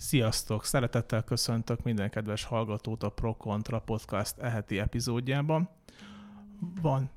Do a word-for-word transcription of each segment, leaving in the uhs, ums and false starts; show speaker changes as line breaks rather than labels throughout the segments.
Sziasztok! Szeretettel köszöntök minden kedves hallgatót a Pro Contra Podcast eheti epizódjában. Van,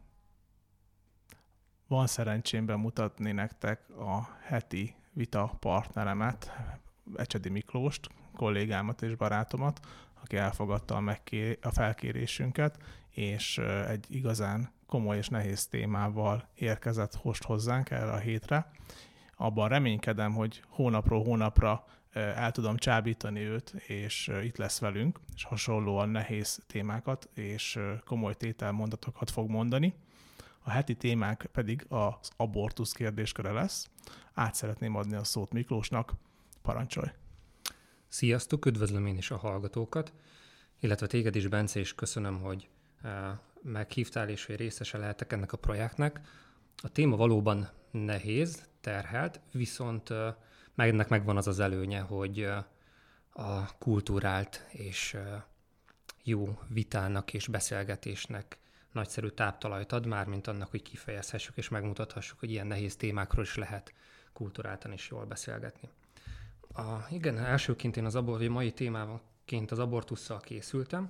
van szerencsém bemutatni nektek a heti vita partneremet, Ecsedi Miklóst, kollégámat és barátomat, aki elfogadta a, megkér- a felkérésünket, és egy igazán komoly és nehéz témával érkezett host hozzánk erre a hétre. Abban reménykedem, hogy hónapról hónapra el tudom csábítani őt, és itt lesz velünk, és hasonlóan nehéz témákat és komoly tételmondatokat fog mondani. A heti témánk pedig az abortusz kérdésköre lesz. Át szeretném adni a szót Miklósnak. Parancsolj!
Sziasztok, üdvözlöm én is a hallgatókat, illetve téged is, Bence, és köszönöm, hogy meghívtál, és hogy részese lehetek ennek a projektnek. A téma valóban nehéz, terhelt, viszont ennek megvan az az előnye, hogy a kultúrált és jó vitának és beszélgetésnek nagyszerű táptalajt ad, mármint annak, hogy kifejezhessük és megmutathassuk, hogy ilyen nehéz témákról is lehet kulturáltan is jól beszélgetni. A, igen, elsőként én az abor, mai témávként az abortusszal készültem.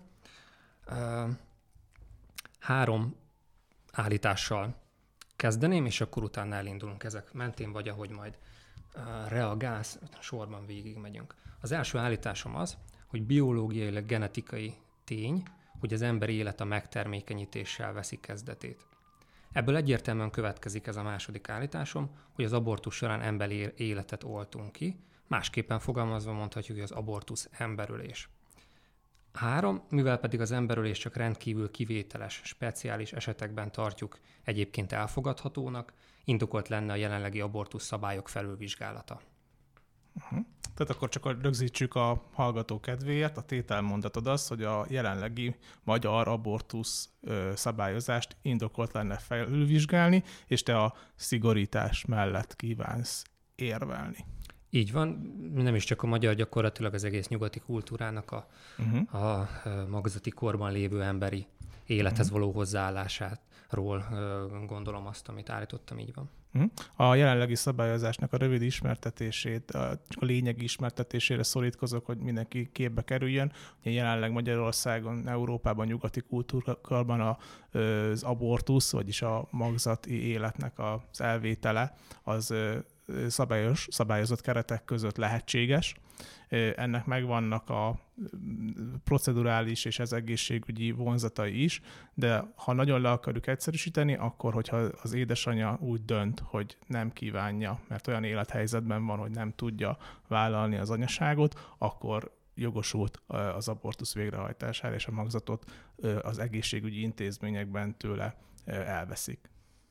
Három állítással kezdeném, és akkor utána elindulunk ezek mentén, vagy ahogy majd reagálsz, sorban végigmegyünk. Az első állításom az, hogy biológiailag genetikai tény, hogy az emberi élet a megtermékenyítéssel veszi kezdetét. Ebből egyértelműen következik ez a második állításom, hogy az abortusz során emberi életet oltunk ki, másképpen fogalmazva mondhatjuk, hogy az abortusz emberölés. Három, mivel pedig az emberölés csak rendkívül kivételes, speciális esetekben tartjuk egyébként elfogadhatónak, indokolt lenne a jelenlegi abortusz szabályok felülvizsgálata.
Uh-huh. Tehát akkor csak rögzítsük a hallgató kedvéért. A tételmondatod az, hogy a jelenlegi magyar abortusz ö, szabályozást indokolt lenne felülvizsgálni, és te a szigorítás mellett kívánsz érvelni.
Így van, nem is csak a magyar, gyakorlatilag az egész nyugati kultúrának a, uh-huh. a magzati korban lévő emberi élethez uh-huh. való hozzáállásáról gondolom azt, amit állítottam, így van.
Uh-huh. A jelenlegi szabályozásnak a rövid ismertetését, a lényegi ismertetésére szorítkozok, hogy mindenki képbe kerüljön. Ugye jelenleg Magyarországon, Európában, nyugati kultúrában az abortusz, vagyis a magzati életnek az elvétele az szabályos, szabályozott keretek között lehetséges. Ennek megvannak a procedurális és az egészségügyi vonzatai is, de ha nagyon le akarjuk egyszerűsíteni, akkor hogyha az édesanyja úgy dönt, hogy nem kívánja, mert olyan élethelyzetben van, hogy nem tudja vállalni az anyaságot, akkor jogosult az abortusz végrehajtására, és a magzatot az egészségügyi intézményekben tőle elveszik.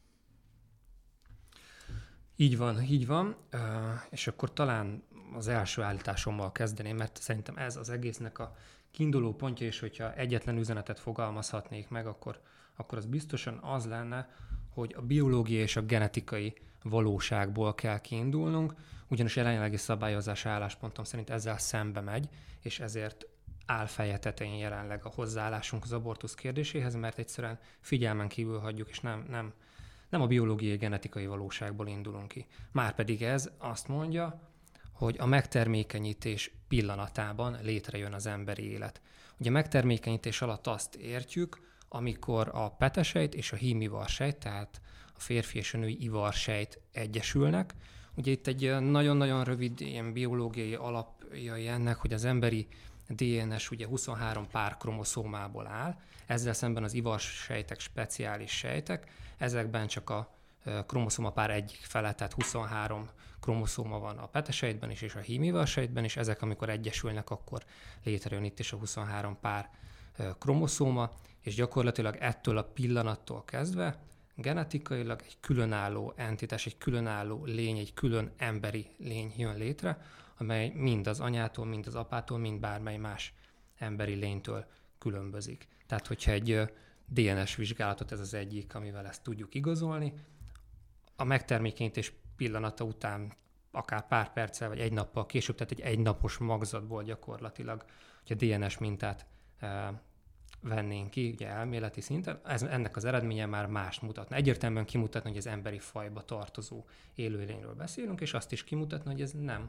Így van, így van, és akkor talán az első állításommal kezdeném, mert szerintem ez az egésznek a kiinduló pontja, és hogyha egyetlen üzenetet fogalmazhatnék meg, akkor, akkor az biztosan az lenne, hogy a biológiai és a genetikai valóságból kell kiindulnunk, ugyanis a jelenlegi szabályozás álláspontom szerint ezzel szembe megy, és ezért áll feje tetején jelenleg a hozzáállásunk az abortusz kérdéséhez, mert egyszerűen figyelmen kívül hagyjuk, és nem, nem Nem a biológiai genetikai valóságból indulunk ki. Márpedig ez azt mondja, hogy a megtermékenyítés pillanatában létrejön az emberi élet. Ugye a megtermékenyítés alatt azt értjük, amikor a petesejt és a hímivarsejt, tehát a férfi és a női ivarsejt egyesülnek. Ugye itt egy nagyon-nagyon rövid ilyen biológiai alapjai ennek, hogy az emberi dé en es ugye huszonhárom pár kromoszómából áll, ezzel szemben az ivarsejtek speciális sejtek, ezekben csak a kromoszómapár egyik fele, tehát huszonhárom kromoszóma van a petesejtben is, és a hímivarsejtben is, ezek amikor egyesülnek, akkor létrejön itt is a huszonhárom pár kromoszóma, és gyakorlatilag ettől a pillanattól kezdve genetikailag egy különálló entitás, egy különálló lény, egy külön emberi lény jön létre, amely mind az anyától, mind az apától, mind bármely más emberi lénytől különbözik. Tehát, hogyha egy dé en es vizsgálatot, ez az egyik, amivel ezt tudjuk igazolni, a megtermékenyítés pillanata után akár pár perccel, vagy egy nappal később, tehát egy egynapos magzatból gyakorlatilag, hogyha dé en es mintát e, vennénk ki, ugye elméleti szinten, ez, ennek az eredménye már mást mutatna. Egyértelműen kimutatna, hogy az emberi fajba tartozó élőlényről beszélünk, és azt is kimutatna, hogy ez nem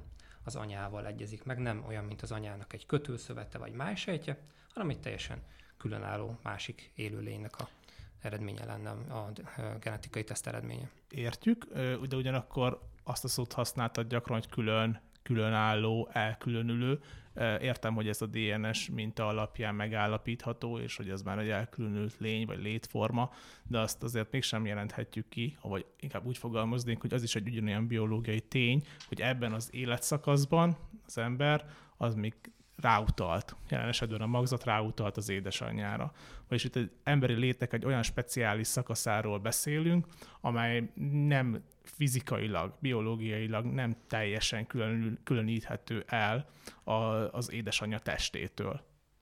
az anyával egyezik meg, nem olyan, mint az anyának egy kötőszövete vagy májsejtje, hanem egy teljesen különálló másik élőlénynek a eredménye lenne, a genetikai teszt eredménye.
Értjük, de ugyanakkor azt a szót használtad gyakran, hogy külön, különálló, elkülönülő. Értem, hogy ez a dé en es minta alapján megállapítható, és hogy ez már egy elkülönült lény, vagy létforma, de azt azért mégsem jelenthetjük ki, vagy inkább úgy fogalmaznénk, hogy az is egy ugyanolyan biológiai tény, hogy ebben az életszakaszban az ember az még ráutalt. Jelen esetben a magzat ráutalt az édesanyjára. Vagyis itt egy emberi létnek egy olyan speciális szakaszáról beszélünk, amely nem fizikailag, biológiailag nem teljesen külön, különíthető el a, az édesanyja testétől.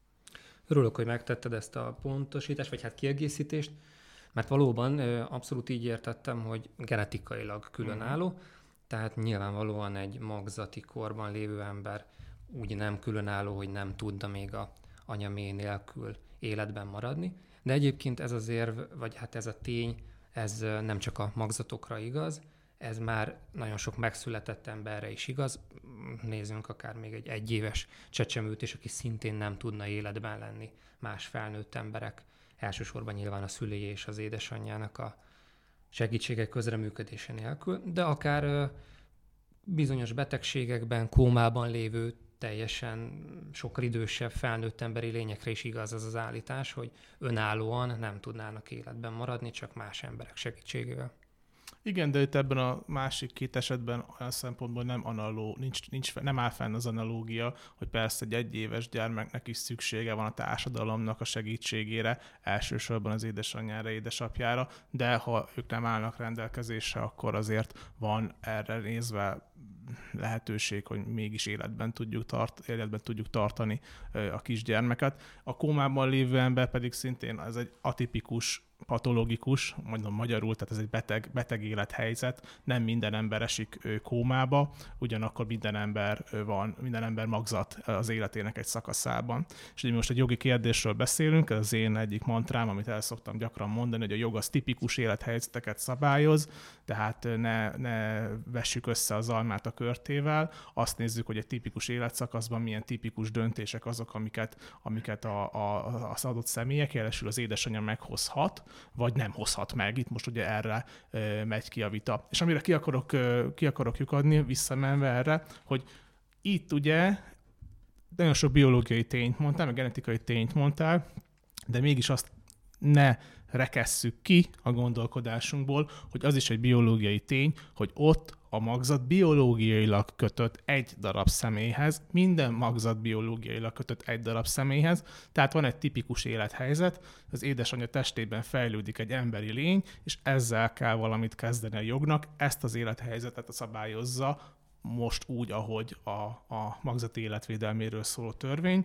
Örülök, hogy megtetted ezt a pontosítást, vagy hát kiegészítést, mert valóban abszolút így értettem, hogy genetikailag különálló, mm. tehát nyilvánvalóan egy magzati korban lévő ember úgy nem különálló, hogy nem tudna még a anyaméh nélkül életben maradni. De egyébként ez az érv, vagy hát ez a tény, ez nem csak a magzatokra igaz, ez már nagyon sok megszületett emberre is igaz. Nézzünk akár még egy egyéves csecsemőt is, aki szintén nem tudna életben lenni más felnőtt emberek. Elsősorban nyilván a szülei és az édesanyjának a segítsége közreműködése nélkül, de akár bizonyos betegségekben, kómában lévő, teljesen sokkal idősebb felnőtt emberi lényekre is igaz az az állítás, hogy önállóan nem tudnának életben maradni, csak más emberek segítségével.
Igen, de itt ebben a másik két esetben olyan szempontból nem, analó, nincs, nincs, nem áll fenn az analógia, hogy persze egy egyéves gyermeknek is szüksége van a társadalomnak a segítségére, elsősorban az édesanyjára, édesapjára, de ha ők nem állnak rendelkezésre, akkor azért van erre nézve lehetőség, hogy mégis életben tudjuk, tart, életben tudjuk tartani a kisgyermeket. A kómában lévő ember pedig szintén ez egy atipikus, patológikus, mondom magyarul, tehát ez egy beteg, beteg élethelyzet, nem minden ember esik kómába, ugyanakkor minden ember van, minden ember magzat az életének egy szakaszában. És így most egy jogi kérdésről beszélünk, ez az én egyik mantrám, amit el szoktam gyakran mondani, hogy a jog az tipikus élethelyzeteket szabályoz, tehát ne, ne vessük össze az almát a körtével, azt nézzük, hogy egy tipikus életszakaszban milyen tipikus döntések azok, amiket, amiket a, a, az adott személyek, jelesül az édesanyja meghozhat, vagy nem hozhat meg. Itt most ugye erre e, megy ki a vita. És amire ki akarok, e, ki akarok lyukadni, visszamenve erre, hogy itt ugye nagyon sok biológiai tényt mondtál, meg genetikai tényt mondtál, de mégis azt ne rekesszük ki a gondolkodásunkból, hogy az is egy biológiai tény, hogy ott a magzat biológiailag kötött egy darab személyhez, minden magzat biológiailag kötött egy darab személyhez, tehát van egy tipikus élethelyzet, az édesanyja testében fejlődik egy emberi lény, és ezzel kell valamit kezdeni a jognak, ezt az élethelyzetet szabályozza most úgy, ahogy a, a magzati életvédelméről szóló törvény,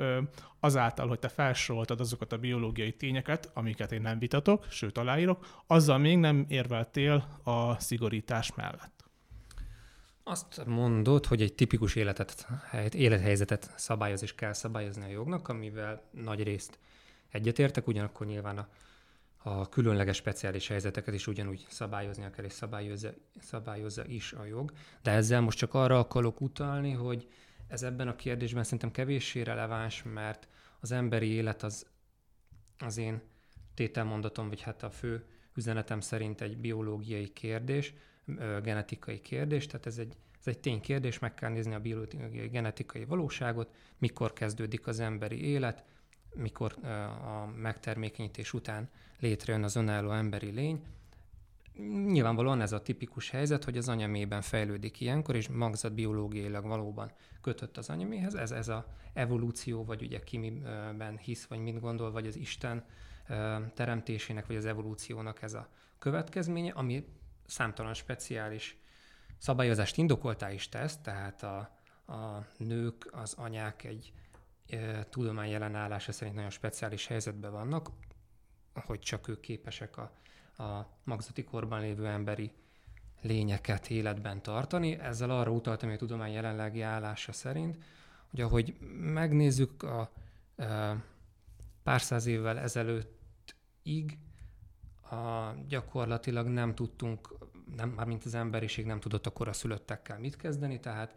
azáltal, hogy te felsoroltad azokat a biológiai tényeket, amiket én nem vitatok, sőt aláírok, azzal még nem érveltél a szigorítás mellett.
Azt mondod, hogy egy tipikus életet, élethelyzetet szabályoz és kell szabályozni a jognak, amivel nagy részt egyetértek, ugyanakkor nyilván a, a különleges speciális helyzeteket is ugyanúgy szabályoznia kell, és szabályozza, szabályozza is a jog. De ezzel most csak arra akarok utalni, hogy ez ebben a kérdésben szerintem kevéssé releváns, mert az emberi élet az, az én tételmondatom, vagy hát a fő üzenetem szerint egy biológiai kérdés, genetikai kérdés, tehát ez egy, ez egy ténykérdés, meg kell nézni a biológiai genetikai valóságot, mikor kezdődik az emberi élet, mikor a megtermékenyítés után létrejön az önálló emberi lény. Nyilvánvalóan ez a tipikus helyzet, hogy az anyaméhben fejlődik ilyenkor, és magzat biológiailag valóban kötött az anyaméhhez. Ez, ez az evolúció, vagy ugye ki miben hisz, vagy mit gondol, vagy az Isten teremtésének, vagy az evolúciónak ez a következménye, ami számtalan speciális szabályozást indokoltá is tesz, tehát a, a nők, az anyák egy e, tudomány jelenállása szerint nagyon speciális helyzetben vannak, hogy csak ők képesek a, a magzati korban lévő emberi lényeket életben tartani. Ezzel arra utaltam, hogy a tudomány jelenlegi állása szerint, hogy ahogy megnézzük a e, pár száz évvel ezelőttig, a, gyakorlatilag nem tudtunk nem, mármint az emberiség nem tudott a koraszülöttekkel mit kezdeni, tehát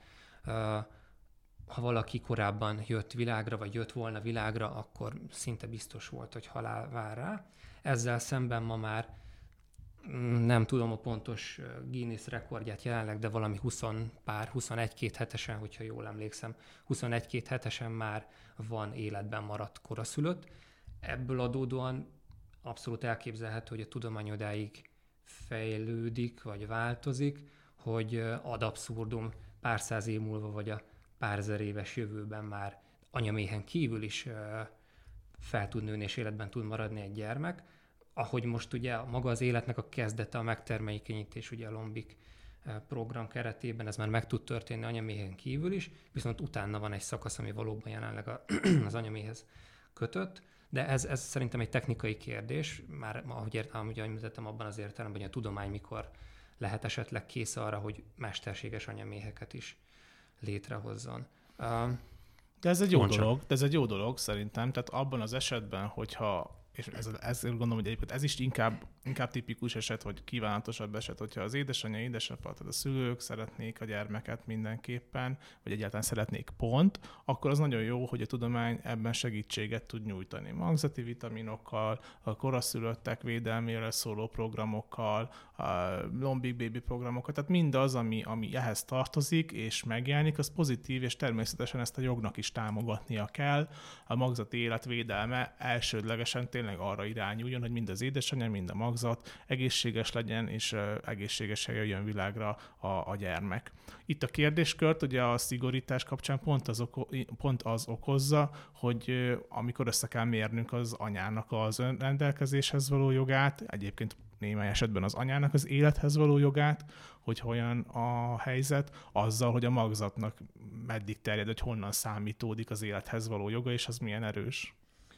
ha valaki korábban jött világra, vagy jött volna világra, akkor szinte biztos volt, hogy halál vár rá. Ezzel szemben ma már nem tudom a pontos Guinness rekordját jelenleg, de valami húsz pár, huszonegy-két hetesen, hogyha jól emlékszem, huszonegy-két hetesen már van életben maradt koraszülött. Ebből adódóan abszolút elképzelhető, hogy a tudomány odáig fejlődik, vagy változik, hogy ad abszurdum pár száz év múlva, vagy a pár ezer éves jövőben már anyaméhen kívül is fel tud nőni és életben tud maradni egy gyermek. Ahogy most ugye maga az életnek a kezdete, a megtermékenyítés, ugye a Lombik program keretében, ez már meg tud történni anyaméhen kívül is, viszont utána van egy szakasz, ami valóban jelenleg az anyaméhez kötött, de ez, ez szerintem egy technikai kérdés, már ahogy értem, ahogy említettem, abban az értelemben, hogy a tudomány mikor lehet esetleg kész arra, hogy mesterséges anyaméheket is létrehozzon.
De ez egy jó Mondja. dolog, de ez egy jó dolog szerintem, tehát abban az esetben, hogyha és ez, ezért gondolom, hogy egyébként ez is inkább, inkább tipikus eset, vagy kívánatosabb eset, hogyha az édesanyja, édesapa, tehát a szülők szeretnék a gyermeket mindenképpen, vagy egyáltalán szeretnék pont, akkor az nagyon jó, hogy a tudomány ebben segítséget tud nyújtani. Magzati vitaminokkal, a koraszülöttek védelmére szóló programokkal, a Lombik Baby programokkal, tehát mindaz, ami, ami ehhez tartozik és megjelenik, az pozitív, és természetesen ezt a jognak is támogatnia kell. A magzati életvédelme elsődlegesen tényleg arra irányuljon, hogy mind az édesanyja, mind a magzat egészséges legyen, és egészségesen jöjjön világra a, a gyermek. Itt a kérdéskört ugye a szigorítás kapcsán pont az, oko, pont az okozza, hogy amikor össze kell mérnünk az anyának az önrendelkezéshez való jogát, egyébként némely esetben az anyának az élethez való jogát, hogy olyan a helyzet, azzal, hogy a magzatnak meddig terjed, hogy honnan számítódik az élethez való joga, és az milyen erős.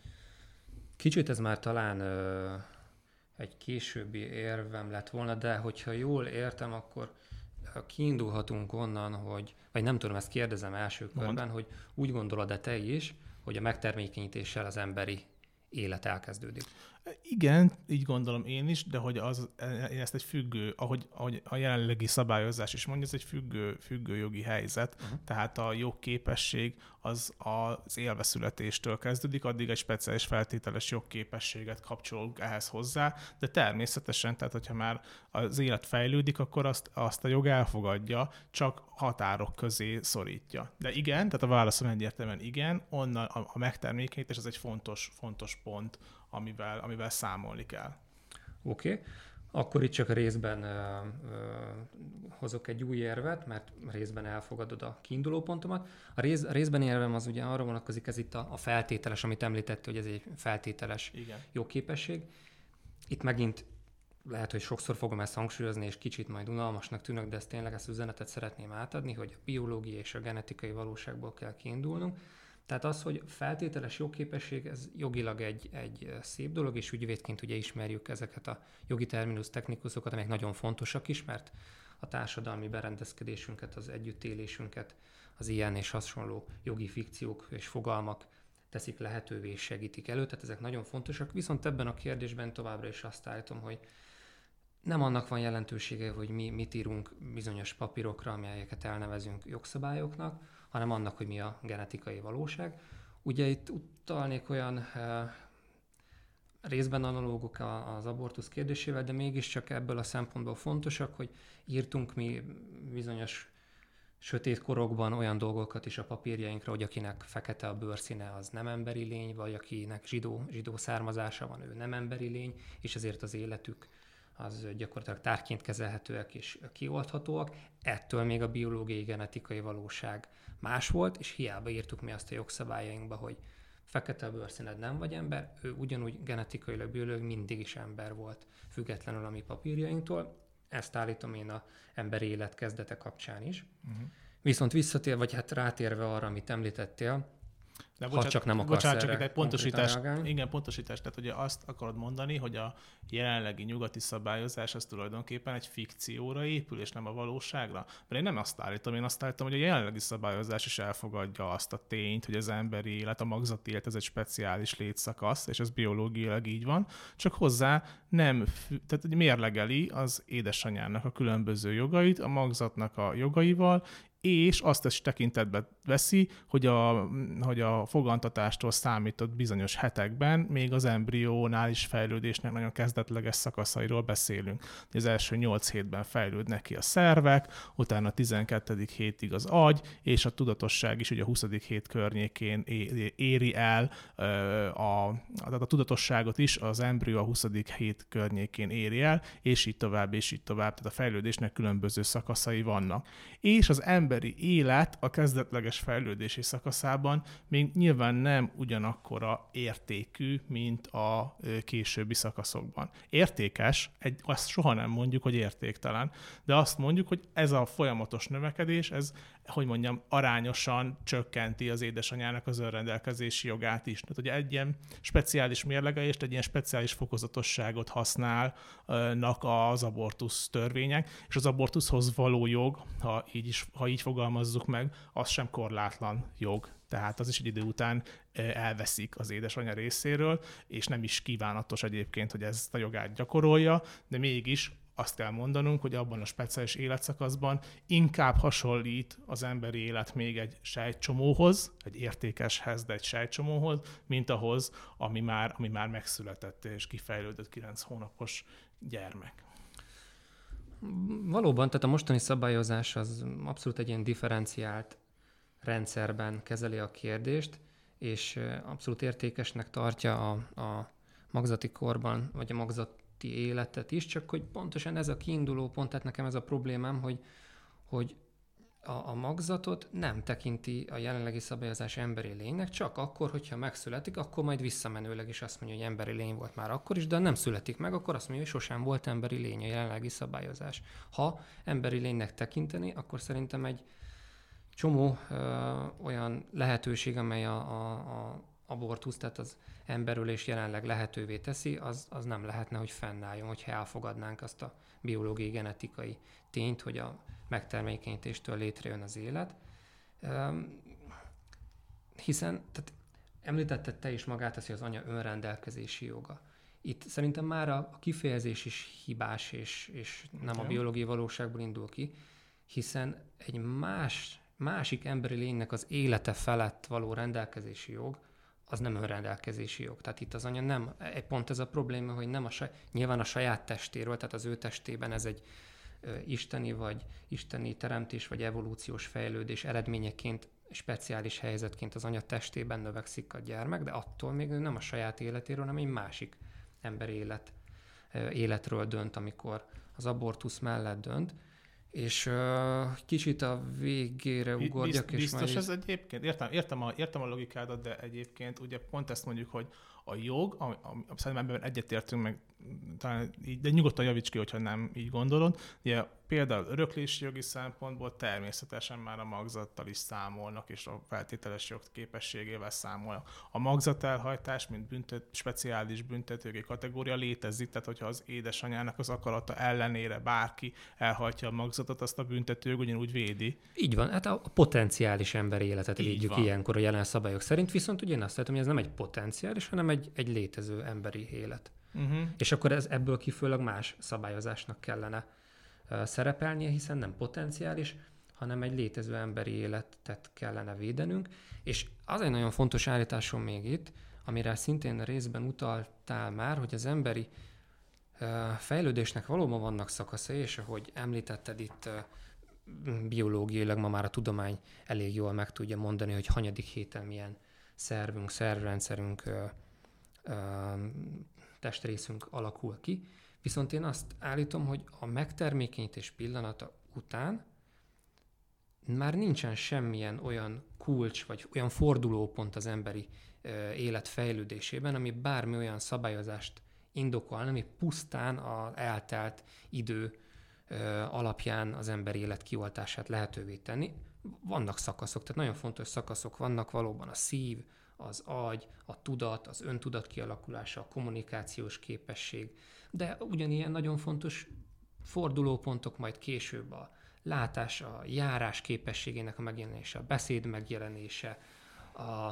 Kicsit ez már talán ö, egy későbbi érvem lett volna, de hogyha jól értem, akkor kiindulhatunk onnan, hogy, vagy nem tudom, ezt kérdezem első körben, Mond. hogy úgy gondolod-e te is, hogy a megtermékenyítéssel az emberi élet elkezdődik?
Igen, így gondolom én is, de hogy az, ezt egy függő, ahogy, ahogy a jelenlegi szabályozás is mondja, ez egy függő, függő jogi helyzet, uh-huh. tehát a jogképesség az az élveszületéstől kezdődik, addig egy speciális feltételes jogképességet kapcsolunk ehhez hozzá, de természetesen, tehát hogyha már az élet fejlődik, akkor azt, azt a jog elfogadja, csak határok közé szorítja. De igen, tehát a válaszom egyértelműen igen, onnan a, a megtermékenyítés az egy fontos, fontos pont, amivel, amivel számolni kell.
Oké, okay. Akkor itt csak a részben ö, ö, hozok egy új érvet, mert részben elfogadod a kiinduló pontomat. A, rész, a részben érvem az ugye arra vonatkozik, ez itt a, a feltételes, amit említettél, hogy ez egy feltételes Igen. jogképesség. Itt megint lehet, hogy sokszor fogom ezt hangsúlyozni, és kicsit majd unalmasnak tűnök, de ezt tényleg ezt üzenetet szeretném átadni, hogy a biológiai és a genetikai valóságból kell kiindulnunk. Tehát az, hogy feltételes jogképesség, ez jogilag egy, egy szép dolog, és ügyvédként ugye ismerjük ezeket a jogi terminus technikusokat, amelyek nagyon fontosak is, mert a társadalmi berendezkedésünket, az együttélésünket, az ilyen és hasonló jogi fikciók és fogalmak teszik lehetővé és segítik elő, tehát ezek nagyon fontosak. Viszont ebben a kérdésben továbbra is azt állítom, hogy nem annak van jelentősége, hogy mi mit írunk bizonyos papírokra, amelyeket elnevezünk jogszabályoknak, hanem annak, hogy mi a genetikai valóság. Ugye itt utalnék olyan eh, részben analógok az abortusz kérdésével, de mégiscsak ebből a szempontból fontosak, hogy írtunk mi bizonyos sötét korokban olyan dolgokat is a papírjainkra, hogy akinek fekete a bőrszíne, az nem emberi lény, vagy akinek zsidó, zsidó származása van, ő nem emberi lény, és ezért az életük az gyakorlatilag tárgyként kezelhetőek és kioldhatóak. Ettől még a biológiai genetikai valóság más volt, és hiába írtuk mi azt a jogszabályainkba, hogy fekete a bőrszíned, nem vagy ember, ő ugyanúgy genetikailag, biológiai mindig is ember volt, függetlenül a mi papírjainktól. Ezt állítom én az emberi élet kezdete kapcsán is. Uh-huh. Viszont visszatér, vagy hát rátérve arra, amit említettél,
De
ha
bocsánat,
csak nem akarsz
bocsánat, csak
erre
egy pontosítás,
reagálni.
igen, pontosítás, tehát ugye azt akarod mondani, hogy a jelenlegi nyugati szabályozás az tulajdonképpen egy fikcióra épül, és nem a valóságra. Mert én nem azt állítom, én azt állítom, hogy a jelenlegi szabályozás is elfogadja azt a tényt, hogy az emberi élet, a magzati élet, ez egy speciális létszakasz, és ez biológiailag így van, csak hozzá nem, tehát mérlegeli az édesanyának a különböző jogait, a magzatnak a jogaival, és azt is tekintetbe veszi, hogy a, hogy a fogantatástól számított bizonyos hetekben még az embriónális fejlődésnek nagyon kezdetleges szakaszairól beszélünk. Az első nyolc hétben fejlődnek ki a szervek, utána a tizenkettedik hétig az agy, és a tudatosság is ugye a huszadik hét környékén éri el, a, a, a tudatosságot is az embrió a huszadik hét környékén éri el, és így tovább, és így tovább. Tehát a fejlődésnek különböző szakaszai vannak. És az emberi élet a kezdetleges fejlődési szakaszában még nyilván nem ugyanakkora értékű, mint a későbbi szakaszokban. Értékes, egy, azt soha nem mondjuk, hogy értéktelen, de azt mondjuk, hogy ez a folyamatos növekedés, ez, hogy mondjam, arányosan csökkenti az édesanyának az önrendelkezési jogát is. Tehát ugye egy ilyen speciális mérlegelést, egy ilyen speciális fokozatosságot használnak az abortusz törvények, és az abortuszhoz való jog, ha így, is, ha így fogalmazzuk meg, az sem korlátlan jog. Tehát az is egy idő után elveszik az édesanyja részéről, és nem is kívánatos egyébként, hogy ezt a jogát gyakorolja, de mégis azt kell mondanunk, hogy abban a speciális életszakaszban inkább hasonlít az emberi élet még egy sejtcsomóhoz, egy értékeshez, de egy sejtcsomóhoz, mint ahhoz, ami már, ami már megszületett és kifejlődött kilenc hónapos gyermek.
Valóban, tehát a mostani szabályozás az abszolút egy ilyen differenciált rendszerben kezeli a kérdést, és abszolút értékesnek tartja a, a magzati korban, vagy a magzati életet is, csak hogy pontosan ez a kiinduló pont, tehát nekem ez a problémám, hogy, hogy a, a magzatot nem tekinti a jelenlegi szabályozás emberi lénynek, csak akkor, hogyha megszületik, akkor majd visszamenőleg is azt mondja, hogy emberi lény volt már akkor is, de nem születik meg, akkor azt mondja, hogy sosem volt emberi lény a jelenlegi szabályozás. Ha emberi lénynek tekinteni, akkor szerintem egy csomó ö, olyan lehetőség, amely a, a, a abortusz, tehát az emberölés jelenleg lehetővé teszi, az, az nem lehetne, hogy fennálljon, hogyha elfogadnánk azt a biológiai, genetikai tényt, hogy a megtermékenyítéstől létrejön az élet. Üm, hiszen, tehát említetted te is magát, hogy az anya önrendelkezési joga. Itt szerintem már a kifejezés is hibás, és, és nem a biológiai valóságból indul ki, hiszen egy más, másik emberi lénynek az élete felett való rendelkezési jog, az nem önrendelkezési jog. Tehát itt az anya nem, pont ez a probléma, hogy nem a saj, nyilván a saját testéről, tehát az ő testében ez egy ö, isteni vagy isteni teremtés vagy evolúciós fejlődés eredményeként, speciális helyzetként az anya testében növekszik a gyermek, de attól még nem a saját életéről, hanem egy másik emberi élet, ö, életről dönt, amikor az abortusz mellett dönt. És uh, kicsit a végére ugorjak.
Bizt, biztos
és
ez egyébként? Értem, értem, a, értem a logikádat, de egyébként ugye pont ezt mondjuk, hogy a jog, ami, ami, szerintem ebben egyetértünk meg, talán így, de nyugodtan javíts ki, hogyha nem így gondolod. Ugye például öröklési jogi szempontból természetesen már a magzattal is számolnak, és a feltételes jog képességével számolnak. A magzatelhajtás, mint büntet, speciális büntetőjogi kategória létezik, tehát hogyha az édesanyának az akarata ellenére bárki elhajtja a magzatot, azt a büntetőjog ugyanúgy védi.
Így van, hát a potenciális emberi életet
így
védjük
van.
Ilyenkor a jelen szabályok szerint, viszont ugye én azt látom, hogy ez nem egy potenciális, hanem egy, egy létező emberi élet. Uh-huh. És akkor ez ebből kifőleg más szabályozásnak kellene uh, szerepelnie, hiszen nem potenciális, hanem egy létező emberi életet kellene védenünk. És az egy nagyon fontos állításom még itt, amire szintén részben utaltál már, hogy az emberi uh, fejlődésnek valóban vannak szakaszai, és ahogy említetted itt, uh, biológiailag ma már a tudomány elég jól meg tudja mondani, hogy hanyadik héten milyen szervünk, szervrendszerünk, uh, uh, testrészünk alakul ki. Viszont én azt állítom, hogy a megtermékenyítés pillanata után már nincsen semmilyen olyan kulcs, vagy olyan fordulópont az emberi ö, élet fejlődésében, ami bármi olyan szabályozást indokolna, ami pusztán az eltelt idő ö, alapján az emberi élet kioltását lehetővé tenni. Vannak szakaszok, tehát nagyon fontos szakaszok vannak valóban a szív, az agy, a tudat, az öntudat kialakulása, a kommunikációs képesség, de ugyanilyen nagyon fontos fordulópontok majd később a látás, a járás képességének a megjelenése, a beszéd megjelenése, a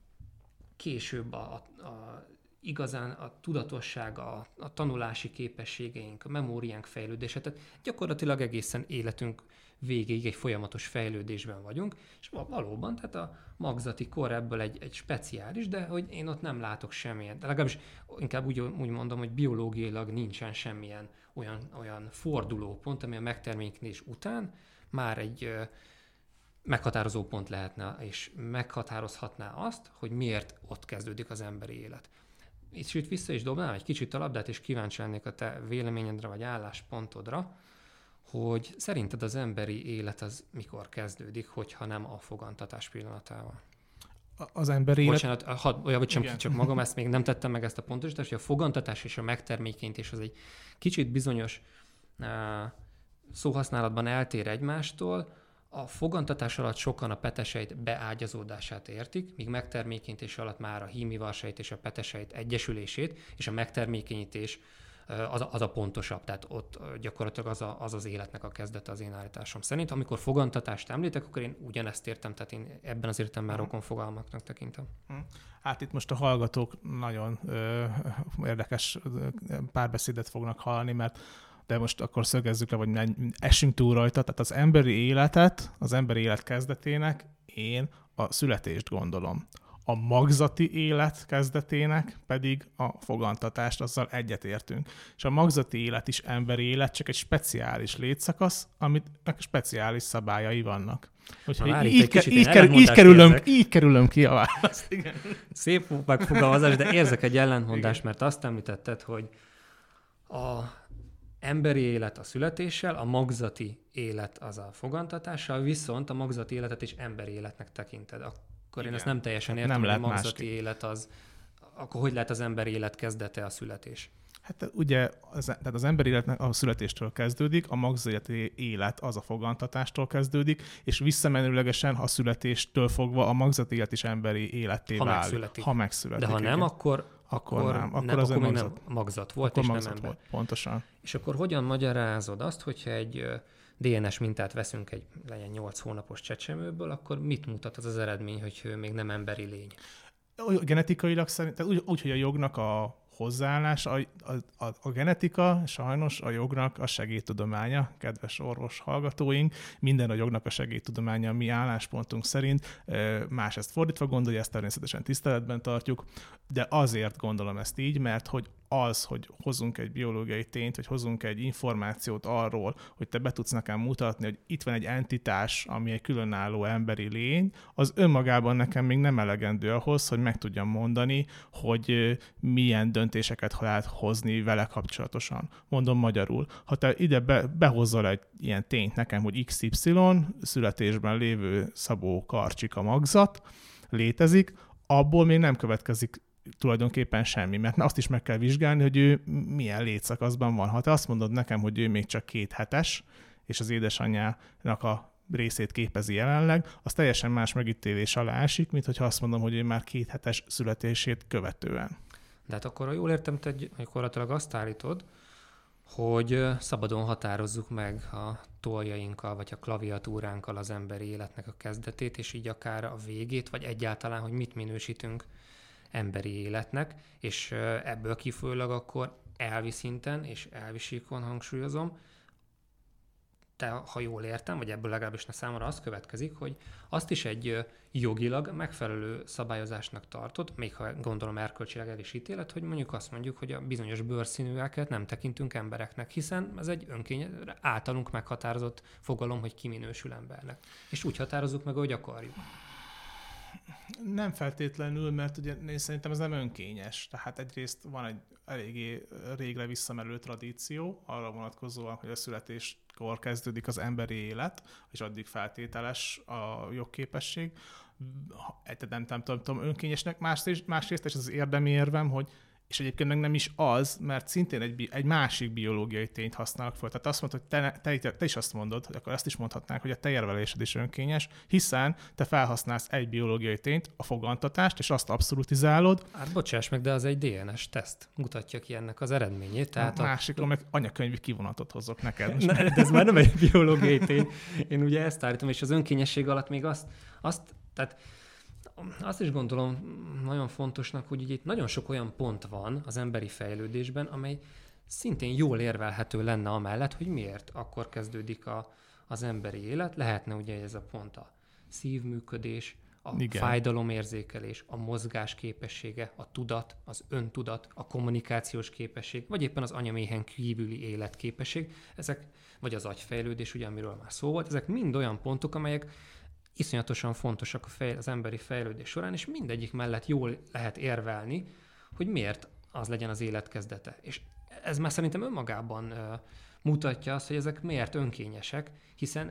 később a, a, a igazán a tudatosság, a, a tanulási képességeink, a memóriánk fejlődése, tehát gyakorlatilag egészen életünk végéig egy folyamatos fejlődésben vagyunk, és valóban, tehát a magzati kor ebből egy, egy speciális, de hogy én ott nem látok semmilyen, de legalábbis inkább úgy, úgy mondom, hogy biológiailag nincsen semmilyen olyan, olyan fordulópont, ami a megtermékenés után már egy ö, meghatározó pont lehetne, és meghatározhatná azt, hogy miért ott kezdődik az emberi élet. És itt vissza is dobnám egy kicsit a labdát, és kíváncsi lennék a te véleményedre, vagy álláspontodra, hogy szerinted az emberi élet az mikor kezdődik, hogyha nem a fogantatás pillanatával?
Az emberi élet...
Bocsánat, had, olyan, vagy sem, csak magam ezt még nem tettem meg ezt a pontosítást, hogy a fogantatás és a megtermékenyítés az egy kicsit bizonyos uh, szóhasználatban eltér egymástól. A fogantatás alatt sokan a petesejt beágyazódását értik, míg megtermékenyítés alatt már a hímivarsejt és a petesejt egyesülését, és a megtermékenyítés az a, az a pontosabb, tehát ott gyakorlatilag az, a, az az életnek a kezdete az én állításom szerint. Amikor fogantatást említek, akkor én ugyanezt értem, tehát én ebben az értem már rokon fogalmaknak tekintem.
Hát itt most a hallgatók nagyon ö, érdekes párbeszédet fognak hallani, mert de most akkor szögezzük le, vagy essünk túl rajta, tehát az emberi életet, az emberi élet kezdetének én a születést gondolom. A magzati élet kezdetének pedig a fogantatást, azzal egyetértünk. És a magzati élet is emberi élet, csak egy speciális létszakasz, amit speciális szabályai vannak. Úgyhogy így, így, így, kerül, így, kerülöm, így kerülöm ki a választ. Igen.
Szép megfogalmazás, de érzek egy ellentmondást, mert azt említetted, hogy a emberi élet a születéssel, a magzati élet az a fogantatással, viszont a magzati életet is emberi életnek tekinted. Akkor én ezt nem teljesen értem, nem hogy a magzati másképp. Élet az, akkor hogy lehet az emberi élet kezdete a születés?
Hát ugye az, tehát az emberi életnek a születéstől kezdődik, a magzati élet az a fogantatástól kezdődik, és visszamenőlegesen a születéstől fogva a magzati élet is emberi életté
ha
válik.
Megszületik.
Ha megszületik.
De ha nem, akkor,
akkor,
akkor
nem. Akkor,
nem,
az
akkor még
magzat.
nem magzat volt,
akkor
és
magzat
nem ember.
Volt. Pontosan.
És akkor hogyan magyarázod azt, hogyha egy dé en es mintát veszünk egy legyen nyolc hónapos csecsemőből, akkor mit mutat az az eredmény, hogy ő még nem emberi lény?
Genetikailag szerint, tehát úgy, úgy, hogy a jognak a hozzáállás, a, a, a, a genetika, sajnos a jognak a segédtudománya, kedves orvos hallgatóink, minden a jognak a segédtudománya, mi álláspontunk szerint, más ezt fordítva gondolja, ezt természetesen tiszteletben tartjuk, de azért gondolom ezt így, mert hogy az, hogy hozunk egy biológiai tényt, vagy hozunk egy információt arról, hogy te be tudsz nekem mutatni, hogy itt van egy entitás, ami egy különálló emberi lény, az önmagában nekem még nem elegendő ahhoz, hogy meg tudjam mondani, hogy milyen döntéseket lehet hozni vele kapcsolatosan. Mondom magyarul. Ha te ide be, behozzal egy ilyen tényt nekem, hogy iksz ipszilon, születésben lévő Szabó Karcsika magzat létezik, abból még nem következik tulajdonképpen semmi, mert azt is meg kell vizsgálni, hogy ő milyen létszakaszban van. Ha te azt mondod nekem, hogy ő még csak két hetes, és az édesanyjának a részét képezi jelenleg, az teljesen más megítélés alá esik, mint hogyha azt mondom, hogy ő már két hetes születését követően.
De hát akkor, ha jól értem, te gyakorlatilag azt állítod, hogy szabadon határozzuk meg a tolljainkkal, vagy a klaviatúránkkal az emberi életnek a kezdetét, és így akár a végét, vagy egyáltalán, hogy mit minősítünk emberi életnek, és ebből kifolyólag akkor elvi szinten, és elvi síkon hangsúlyozom, te, ha jól értem, vagy ebből legalábbis ne számomra az következik, hogy azt is egy jogilag megfelelő szabályozásnak tartod, még ha gondolom erkölcsileg el is ítélet, hogy mondjuk azt mondjuk, hogy a bizonyos bőrszínűeket nem tekintünk embereknek, hiszen ez egy önkényes, általunk meghatározott fogalom, hogy ki minősül embernek. És úgy határozzuk meg, ahogy akarjuk.
Nem feltétlenül, mert ugye én szerintem ez nem önkényes. Tehát egyrészt van egy eléggé régre visszamerülő tradíció, arra vonatkozóan, hogy a születéskor kezdődik az emberi élet, és addig feltételes a jogképesség. Tehát nem, nem tudom, önkényesnek. Másrészt, másrészt és az érdemi érvem, hogy és egyébként meg nem is az, mert szintén egy, egy másik biológiai tényt használnak fel. Tehát azt mondod, hogy te, te, te is azt mondod, hogy akkor azt is mondhatnánk, hogy a te érvelésed is önkényes, hiszen te felhasználsz egy biológiai tényt, a fogantatást, és azt abszolutizálod.
Hát bocsáss meg, de az egy dé en es teszt mutatja ki ennek az eredményét. Tehát
a másikról a... meg anyakönyvi kivonatot hozok neked.
Ne, de ez már nem egy biológiai tény. Én ugye ezt állítom, és az önkényesség alatt még azt, azt tehát azt is gondolom nagyon fontosnak, hogy ugye itt nagyon sok olyan pont van az emberi fejlődésben, amely szintén jól érvelhető lenne amellett, hogy miért akkor kezdődik a, az emberi élet. Lehetne ugye ez a pont a szívműködés, a Igen. fájdalomérzékelés, a mozgás képessége, a tudat, az öntudat, a kommunikációs képesség, vagy éppen az anyaméhen kívüli életképesség, ezek, vagy az agyfejlődés, ugye, amiről már szó volt, ezek mind olyan pontok, amelyek iszonyatosan fontosak a fej, az emberi fejlődés során, és mindegyik mellett jól lehet érvelni, hogy miért az legyen az élet kezdete. És ez már szerintem önmagában uh, mutatja azt, hogy ezek miért önkényesek, hiszen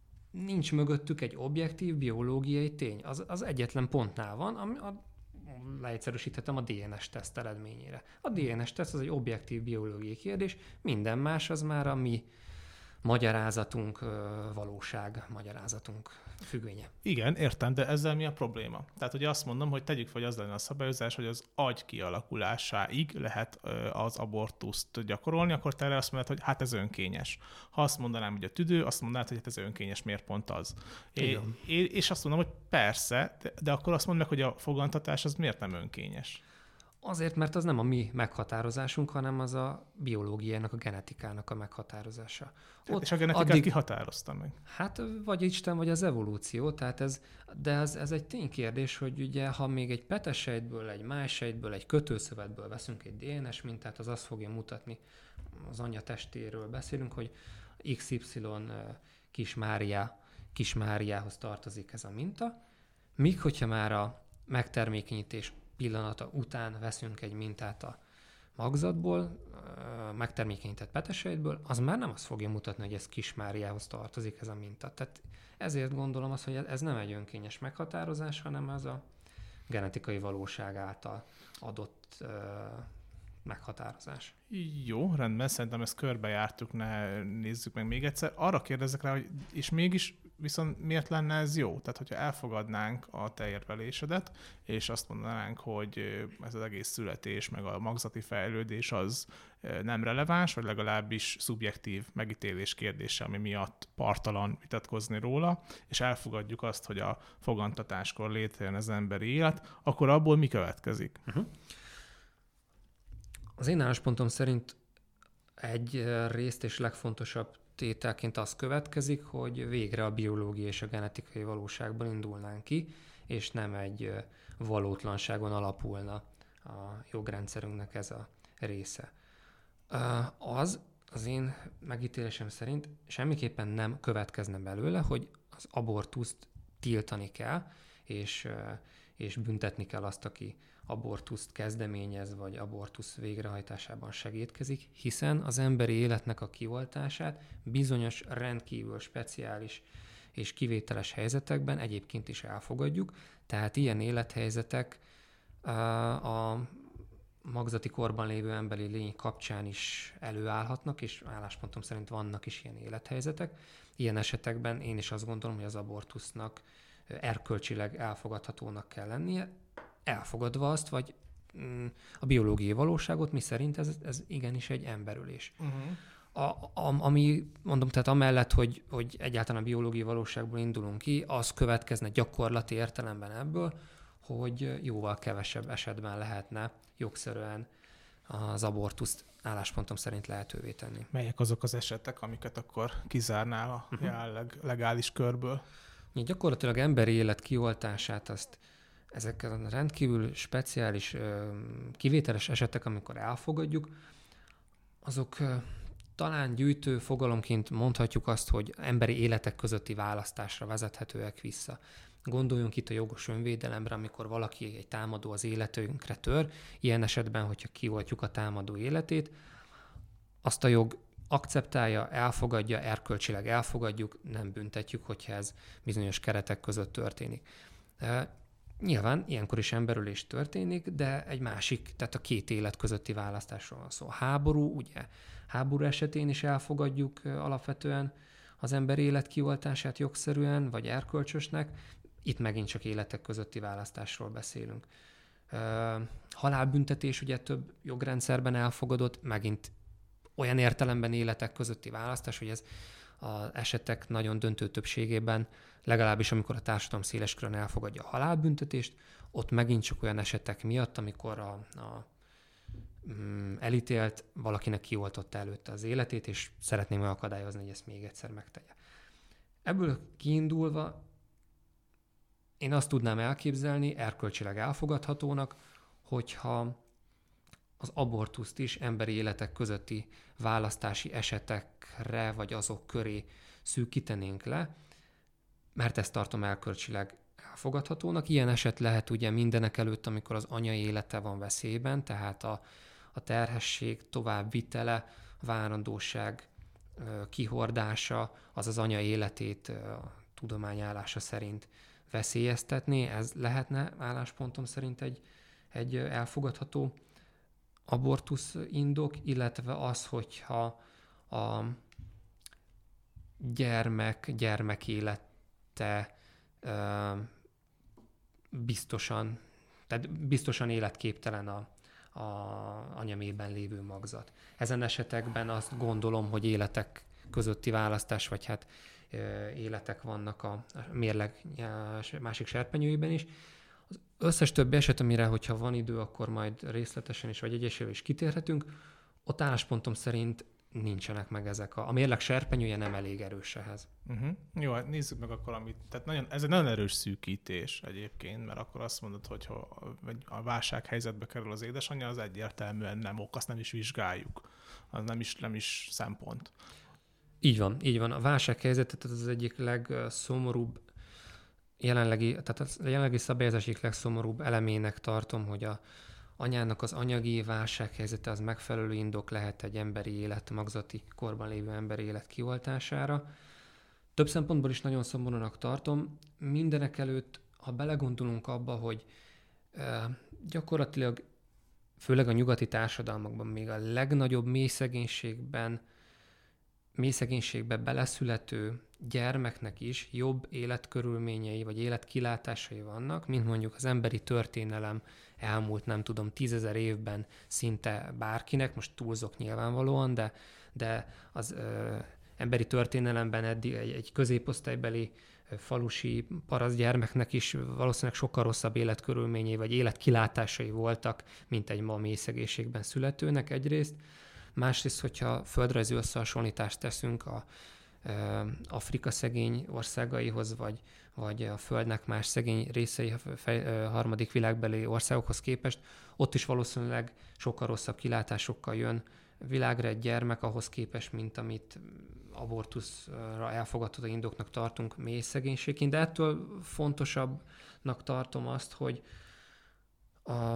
nincs mögöttük egy objektív biológiai tény. Az, az egyetlen pontnál van, ami a, leegyszerűsíthetem a dé en es teszt eredményére. A dé en es teszt az egy objektív biológiai kérdés, minden más az már a mi magyarázatunk, valóság, magyarázatunk függvénye.
Igen, értem, de ezzel mi a probléma? Tehát ugye azt mondom, hogy tegyük fel, hogy az lenne a szabályozás, hogy az agy kialakulásáig lehet az abortuszt gyakorolni, akkor te erre azt mondod, hogy hát ez önkényes. Ha azt mondanám, hogy a tüdő, azt mondanád, hogy hát ez önkényes, miért pont az? É, és azt mondom, hogy persze, de akkor azt mondd meg, hogy a fogantatás az miért nem önkényes?
Azért, mert az nem a mi meghatározásunk, hanem az a biológiának, a genetikának a meghatározása.
Hát Ott és a genetikát addig... ki határozta meg?
Hát vagy Isten, vagy az evolúció, tehát ez, de ez, ez egy ténykérdés, hogy ugye, ha még egy petesejtből, egy májsejtből, egy kötőszövetből veszünk egy dé en es mintát, az azt fogja mutatni, az anya testéről beszélünk, hogy iksz ipszilon kis Mária, kis Máriához tartozik ez a minta, míg hogyha már a megtermékenyítés pillanata után veszünk egy mintát a magzatból, megtermékenyített petesejtből, az már nem azt fogja mutatni, hogy ez Kis Máriához tartozik ez a minta. Tehát ezért gondolom azt, hogy ez nem egy önkényes meghatározás, hanem az a genetikai valóság által adott uh, meghatározás.
Jó, rendben, szerintem ezt körbejártuk, ne nézzük meg még egyszer. Arra kérdezek rá, hogy és mégis viszont miért lenne ez jó? Tehát, hogyha elfogadnánk a te érvelésedet, és azt mondanánk, hogy ez az egész születés, meg a magzati fejlődés az nem releváns, vagy legalábbis szubjektív megítélés kérdése, ami miatt partalan vitatkozni róla, és elfogadjuk azt, hogy a fogantatáskor létrejön az emberi élet, akkor abból mi következik? Uh-huh.
Az én álláspontom szerint egy részt és legfontosabb tételként az következik, hogy végre a biológiai és a genetikai valóságban indulnánk ki, és nem egy valótlanságon alapulna a jogrendszerünknek ez a része. Az, az én megítélésem szerint semmiképpen nem következne belőle, hogy az abortuszt tiltani kell, és, és büntetni kell azt, aki abortuszt kezdeményez, vagy abortusz végrehajtásában segítkezik, hiszen az emberi életnek a kioltását bizonyos rendkívül speciális és kivételes helyzetekben egyébként is elfogadjuk, tehát ilyen élethelyzetek a magzati korban lévő emberi lény kapcsán is előállhatnak, és álláspontom szerint vannak is ilyen élethelyzetek. Ilyen esetekben én is azt gondolom, hogy az abortusznak erkölcsileg elfogadhatónak kell lennie, elfogadva azt, vagy mm, a biológiai valóságot, mi szerint ez, ez igenis egy emberölés. Uh-huh. A, a, ami, mondom, tehát amellett, hogy, hogy egyáltalán a biológiai valóságból indulunk ki, az következne gyakorlati értelemben ebből, hogy jóval kevesebb esetben lehetne jogszerűen az abortuszt álláspontom szerint lehetővé tenni.
Melyek azok az esetek, amiket akkor kizárnál a uh-huh. jelenleg legális körből?
Gyakorlatilag emberi élet kioltását azt ezek a rendkívül speciális, kivételes esetek, amikor elfogadjuk, azok talán gyűjtő fogalomként mondhatjuk azt, hogy emberi életek közötti választásra vezethetőek vissza. Gondoljunk itt a jogos önvédelemre, amikor valaki, egy támadó az életünkre tör, ilyen esetben, hogyha kioltjuk a támadó életét, azt a jog akceptálja, elfogadja, erkölcsileg elfogadjuk, nem büntetjük, hogyha ez bizonyos keretek között történik. Nyilván ilyenkor is emberölés történik, de egy másik, tehát a két élet közötti választásról van szó. A háború, ugye, háború esetén is elfogadjuk alapvetően az ember élet kioltását jogszerűen, vagy erkölcsösnek, itt megint csak életek közötti választásról beszélünk. Halálbüntetés ugye több jogrendszerben elfogadott, megint olyan értelemben életek közötti választás, hogy ez az esetek nagyon döntő többségében, legalábbis amikor a társadalom széles körön elfogadja a halálbüntetést, ott megint csak olyan esetek miatt, amikor a, a mm, elítélt valakinek kioltotta előtte az életét, és szeretném megakadályozni, hogy ezt még egyszer megtegye. Ebből kiindulva én azt tudnám elképzelni, erkölcsileg elfogadhatónak, hogyha az abortuszt is emberi életek közötti választási esetekre, vagy azok köré szűkítenénk le, mert ezt tartom erkölcsileg elfogadhatónak. Ilyen eset lehet ugye mindenek előtt, amikor az anya élete van veszélyben, tehát a, a terhesség továbbvitele, várandóság kihordása, az az anya életét a tudomány állása szerint veszélyeztetné. Ez lehetne álláspontom szerint egy, egy elfogadható abortusz indok, illetve az, hogyha a gyermek, gyermek élete ö, biztosan, tehát biztosan életképtelen a, a anyamében lévő magzat. Ezen esetekben azt gondolom, hogy életek közötti választás, vagy hát ö, életek vannak a mérleg másik serpenyőiben is. Az összes többi eset, amire, hogyha van idő, akkor majd részletesen is, vagy egyesével is kitérhetünk, ott álláspontom szerint nincsenek meg ezek. A, a mérleg serpenyője nem elég erős ehhez.
Uh-huh. Jó, hát nézzük meg akkor, amit... Tehát nagyon, ez egy nagyon erős szűkítés egyébként, mert akkor azt mondod, hogy ha a válsághelyzetbe kerül az édesanyja, az egyértelműen nem ok, azt nem is vizsgáljuk. Az nem is, nem is szempont.
Így van, így van. A válsághelyzetet az az egyik legszomorúbb jelenlegi, tehát a jelenlegi szabályozás egyik legszomorúbb elemének tartom, hogy a anyának az anyagi válsághelyzete az megfelelő indok lehet egy emberi élet, magzati korban lévő emberi élet kioltására. Több szempontból is nagyon szomorúnak tartom. Mindenek előtt, ha belegondolunk abba, hogy e, gyakorlatilag főleg a nyugati társadalmakban még a legnagyobb mélyszegénységben mélyszegénységbe beleszülető gyermeknek is jobb életkörülményei vagy életkilátásai vannak, mint mondjuk az emberi történelem elmúlt, nem tudom, tízezer évben szinte bárkinek, most túlzok nyilvánvalóan, de, de az ö, emberi történelemben eddig egy, egy középosztálybeli ö, falusi parasztgyermeknek is valószínűleg sokkal rosszabb életkörülményei vagy életkilátásai voltak, mint egy ma mélyszegénységben születőnek egyrészt. Másrészt, hogyha földrajzi összehasonlítást teszünk a e, Afrika szegény országaihoz, vagy, vagy a Földnek más szegény részei, fej, e, harmadik világbeli országokhoz képest, ott is valószínűleg sokkal rosszabb kilátásokkal jön világra egy gyermek ahhoz képest, mint amit abortuszra elfogadható indoknak tartunk mély szegénységként. De ettől fontosabbnak tartom azt, hogy a,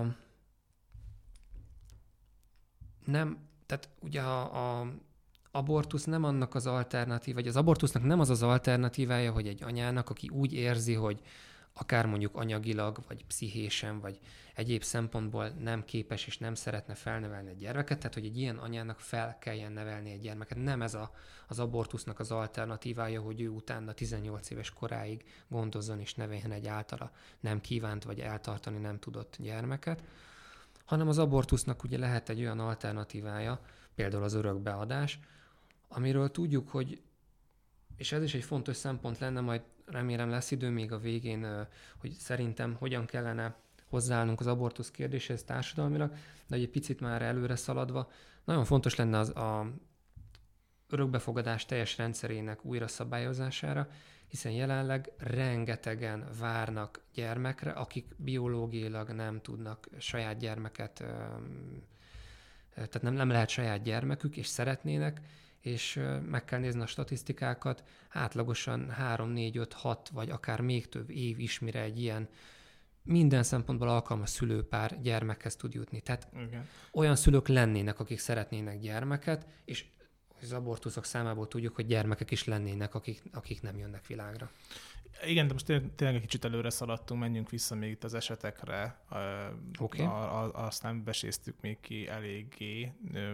nem Tehát ugye a, a abortusz nem annak az alternatív, vagy az abortusznak nem az az alternatívája, hogy egy anyának, aki úgy érzi, hogy akár mondjuk anyagilag, vagy pszichésen, vagy egyéb szempontból nem képes és nem szeretne felnevelni egy gyermeket, tehát hogy egy ilyen anyának fel kelljen nevelni egy gyermeket. Nem ez a, az abortusznak az alternatívája, hogy ő utána tizennyolc éves koráig gondozzon és neveljen egy általa nem kívánt, vagy eltartani nem tudott gyermeket, hanem az abortusznak ugye lehet egy olyan alternatívája, például az örökbeadás, amiről tudjuk, hogy, és ez is egy fontos szempont lenne, majd remélem lesz idő még a végén, hogy szerintem hogyan kellene hozzáállnunk az abortusz kérdéshez társadalmilag, de egy picit már előre szaladva, nagyon fontos lenne az a örökbefogadás teljes rendszerének újra szabályozására, hiszen jelenleg rengetegen várnak gyermekre, akik biológiailag nem tudnak saját gyermeket, tehát nem, nem lehet saját gyermekük, és szeretnének, és meg kell nézni a statisztikákat, átlagosan három, négy, öt, hat, vagy akár még több év is, mire egy ilyen minden szempontból alkalmas szülőpár gyermekhez tud jutni. Tehát igen. Olyan szülők lennének, akik szeretnének gyermeket, és az abortuszok számából tudjuk, hogy gyermekek is lennének, akik, akik nem jönnek világra.
Igen, de most tényleg egy kicsit előre szaladtunk, menjünk vissza még itt az esetekre.
Okay.
A, a, azt nem veséztük még ki eléggé.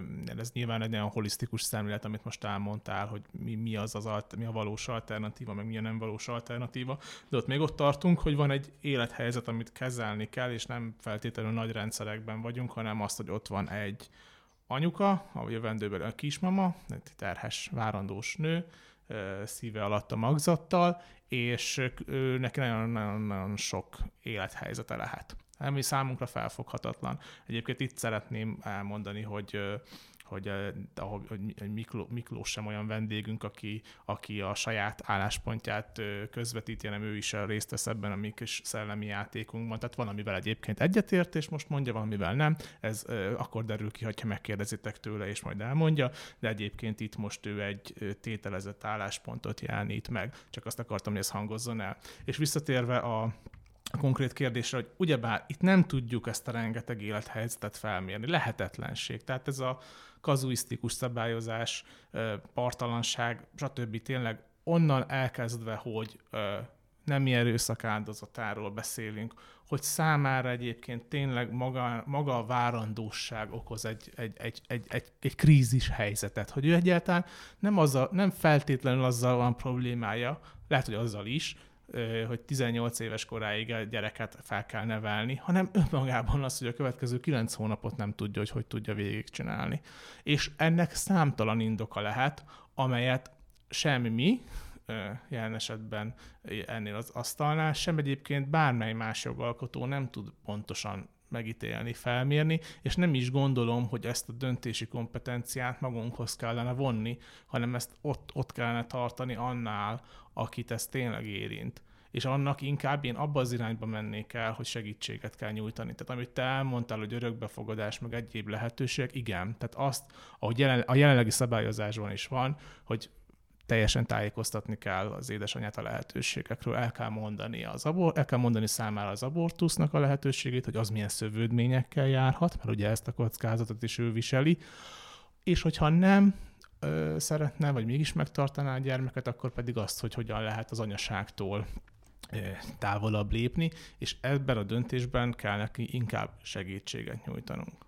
Ez nyilván egy olyan holisztikus szemlélet, amit most elmondtál, hogy mi, mi az az alt, mi a valós alternatíva, meg mi a nem valós alternatíva. De ott még ott tartunk, hogy van egy élethelyzet, amit kezelni kell, és nem feltétlenül nagy rendszerekben vagyunk, hanem azt, hogy ott van egy anyuka, a jövendőben a kismama, egy terhes, várandós nő, szíve alatt a magzattal, és neki nagyon-nagyon sok élethelyzete lehet, ami számunkra felfoghatatlan. Egyébként itt szeretném elmondani, hogy hogy, hogy Mikló, Miklós sem olyan vendégünk, aki, aki a saját álláspontját közvetíti, hanem ő is részt vesz ebben a mi kis szellemi játékunkban. Tehát van, amivel egyébként egyetért, és most mondja, valamivel nem. Ez akkor derül ki, ha megkérdezitek tőle, és majd elmondja, de egyébként itt most ő egy tételezett álláspontot jelenít meg. Csak azt akartam, hogy ez hangozzon el. És visszatérve a A konkrét kérdésre, hogy ugyebár itt nem tudjuk ezt a rengeteg élethelyzetet felmérni. Lehetetlenség. Tehát ez a kazuisztikus szabályozás, partalanság, stb. Tényleg onnan elkezdve, hogy nemi erőszak áldozatáról beszélünk, hogy számára egyébként tényleg maga, maga a várandóság okoz egy, egy, egy, egy, egy, egy krízis helyzetet, hogy ő egyáltalán nem, azzal, nem feltétlenül azzal van problémája, lehet, hogy azzal is, hogy tizennyolc éves koráig a gyereket fel kell nevelni, hanem önmagában az, hogy a következő kilenc hónapot nem tudja, hogy hogy tudja végigcsinálni. És ennek számtalan indoka lehet, amelyet sem mi, jelen esetben ennél az asztalnál, sem egyébként bármely más jogalkotó nem tud pontosan megítélni, felmérni, és nem is gondolom, hogy ezt a döntési kompetenciát magunkhoz kellene vonni, hanem ezt ott, ott kellene tartani annál, akit ez tényleg érint. És annak inkább én abba az irányba mennék el, hogy segítséget kell nyújtani. Tehát amit te elmondtál, hogy örökbefogadás, meg egyéb lehetőségek, igen. Tehát azt, ahogy jelen, a jelenlegi szabályozásban is van, hogy teljesen tájékoztatni kell az édesanyját a lehetőségekről, el kell mondani, az abor- el kell mondani számára az abortusznak a lehetőségét, hogy az milyen szövődményekkel járhat, mert ugye ezt a kockázatot is ő viseli, és hogyha nem ö, szeretne, vagy mégis megtartaná a gyermeket, akkor pedig azt, hogy hogyan lehet az anyaságtól ö, távolabb lépni, és ebben a döntésben kell neki inkább segítséget nyújtanunk.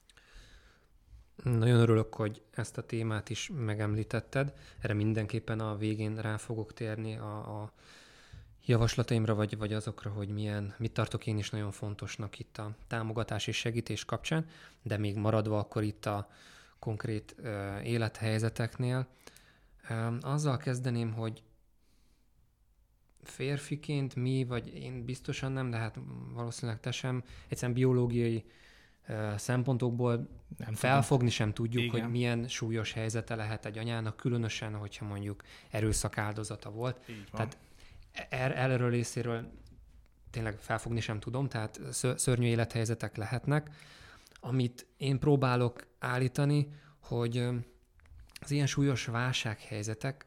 Nagyon örülök, hogy ezt a témát is megemlítetted. Erre mindenképpen a végén rá fogok térni a, a javaslataimra, vagy, vagy azokra, hogy milyen, mit tartok én is nagyon fontosnak itt a támogatás és segítés kapcsán, de még maradva akkor itt a konkrét uh, élethelyzeteknél. Uh, azzal kezdeném, hogy férfiként mi, vagy én biztosan nem, de hát valószínűleg te sem, egyszerűen biológiai szempontokból nem felfogni tudom. Sem tudjuk, igen, hogy milyen súlyos helyzete lehet egy anyának, különösen, hogyha mondjuk erőszak áldozata volt. Tehát er- erről részéről tényleg felfogni sem tudom, tehát szörnyű élethelyzetek lehetnek. Amit én próbálok állítani, hogy az ilyen súlyos válsághelyzetek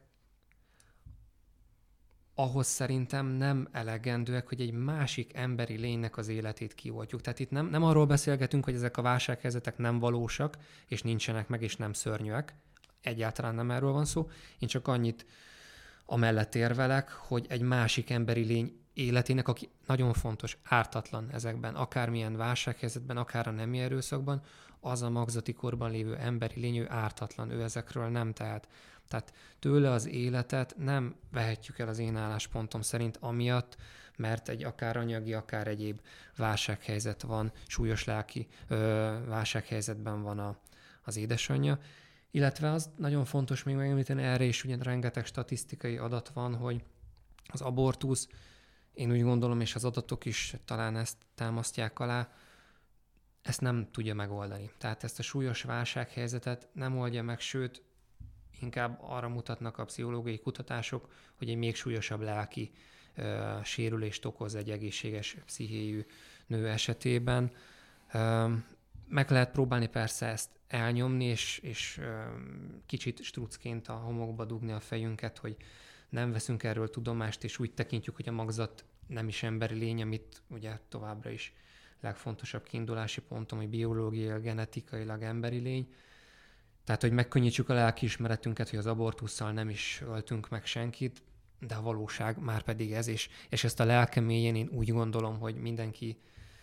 ahhoz szerintem nem elegendőek, hogy egy másik emberi lénynek az életét kioltjuk. Tehát itt nem, nem arról beszélgetünk, hogy ezek a válsághelyzetek nem valósak, és nincsenek meg, és nem szörnyűek. Egyáltalán nem erről van szó. Én csak annyit amellett érvelek, hogy egy másik emberi lény életének, aki nagyon fontos, ártatlan ezekben, akármilyen válsághelyzetben, akár a nemi erőszakban, az a magzati korban lévő emberi lény, ő ártatlan, ő ezekről nem tehet. Tehát tőle az életet nem vehetjük el az én álláspontom szerint amiatt, mert egy akár anyagi, akár egyéb válsághelyzet van, súlyos lelki ö, válsághelyzetben van a, az édesanyja. Illetve az nagyon fontos még megemlíteni, erre is ugyan rengeteg statisztikai adat van, hogy az abortusz, én úgy gondolom, és az adatok is talán ezt támasztják alá, ezt nem tudja megoldani. Tehát ezt a súlyos válsághelyzetet nem oldja meg, sőt, inkább arra mutatnak a pszichológiai kutatások, hogy egy még súlyosabb lelki ö, sérülést okoz egy egészséges pszichéjű nő esetében. Ö, meg lehet próbálni persze ezt elnyomni, és, és ö, kicsit struccként a homokba dugni a fejünket, hogy nem veszünk erről tudomást, és úgy tekintjük, hogy a magzat nem is emberi lény, amit ugye továbbra is legfontosabb kiindulási pontom, hogy biológiailag, genetikailag emberi lény. Tehát, hogy megkönnyítsük a lelkiismeretünket, hogy az abortusszal nem is öltünk meg senkit, de a valóság már pedig ez, és, és ezt a lelke mélyén én úgy gondolom, hogy mindenki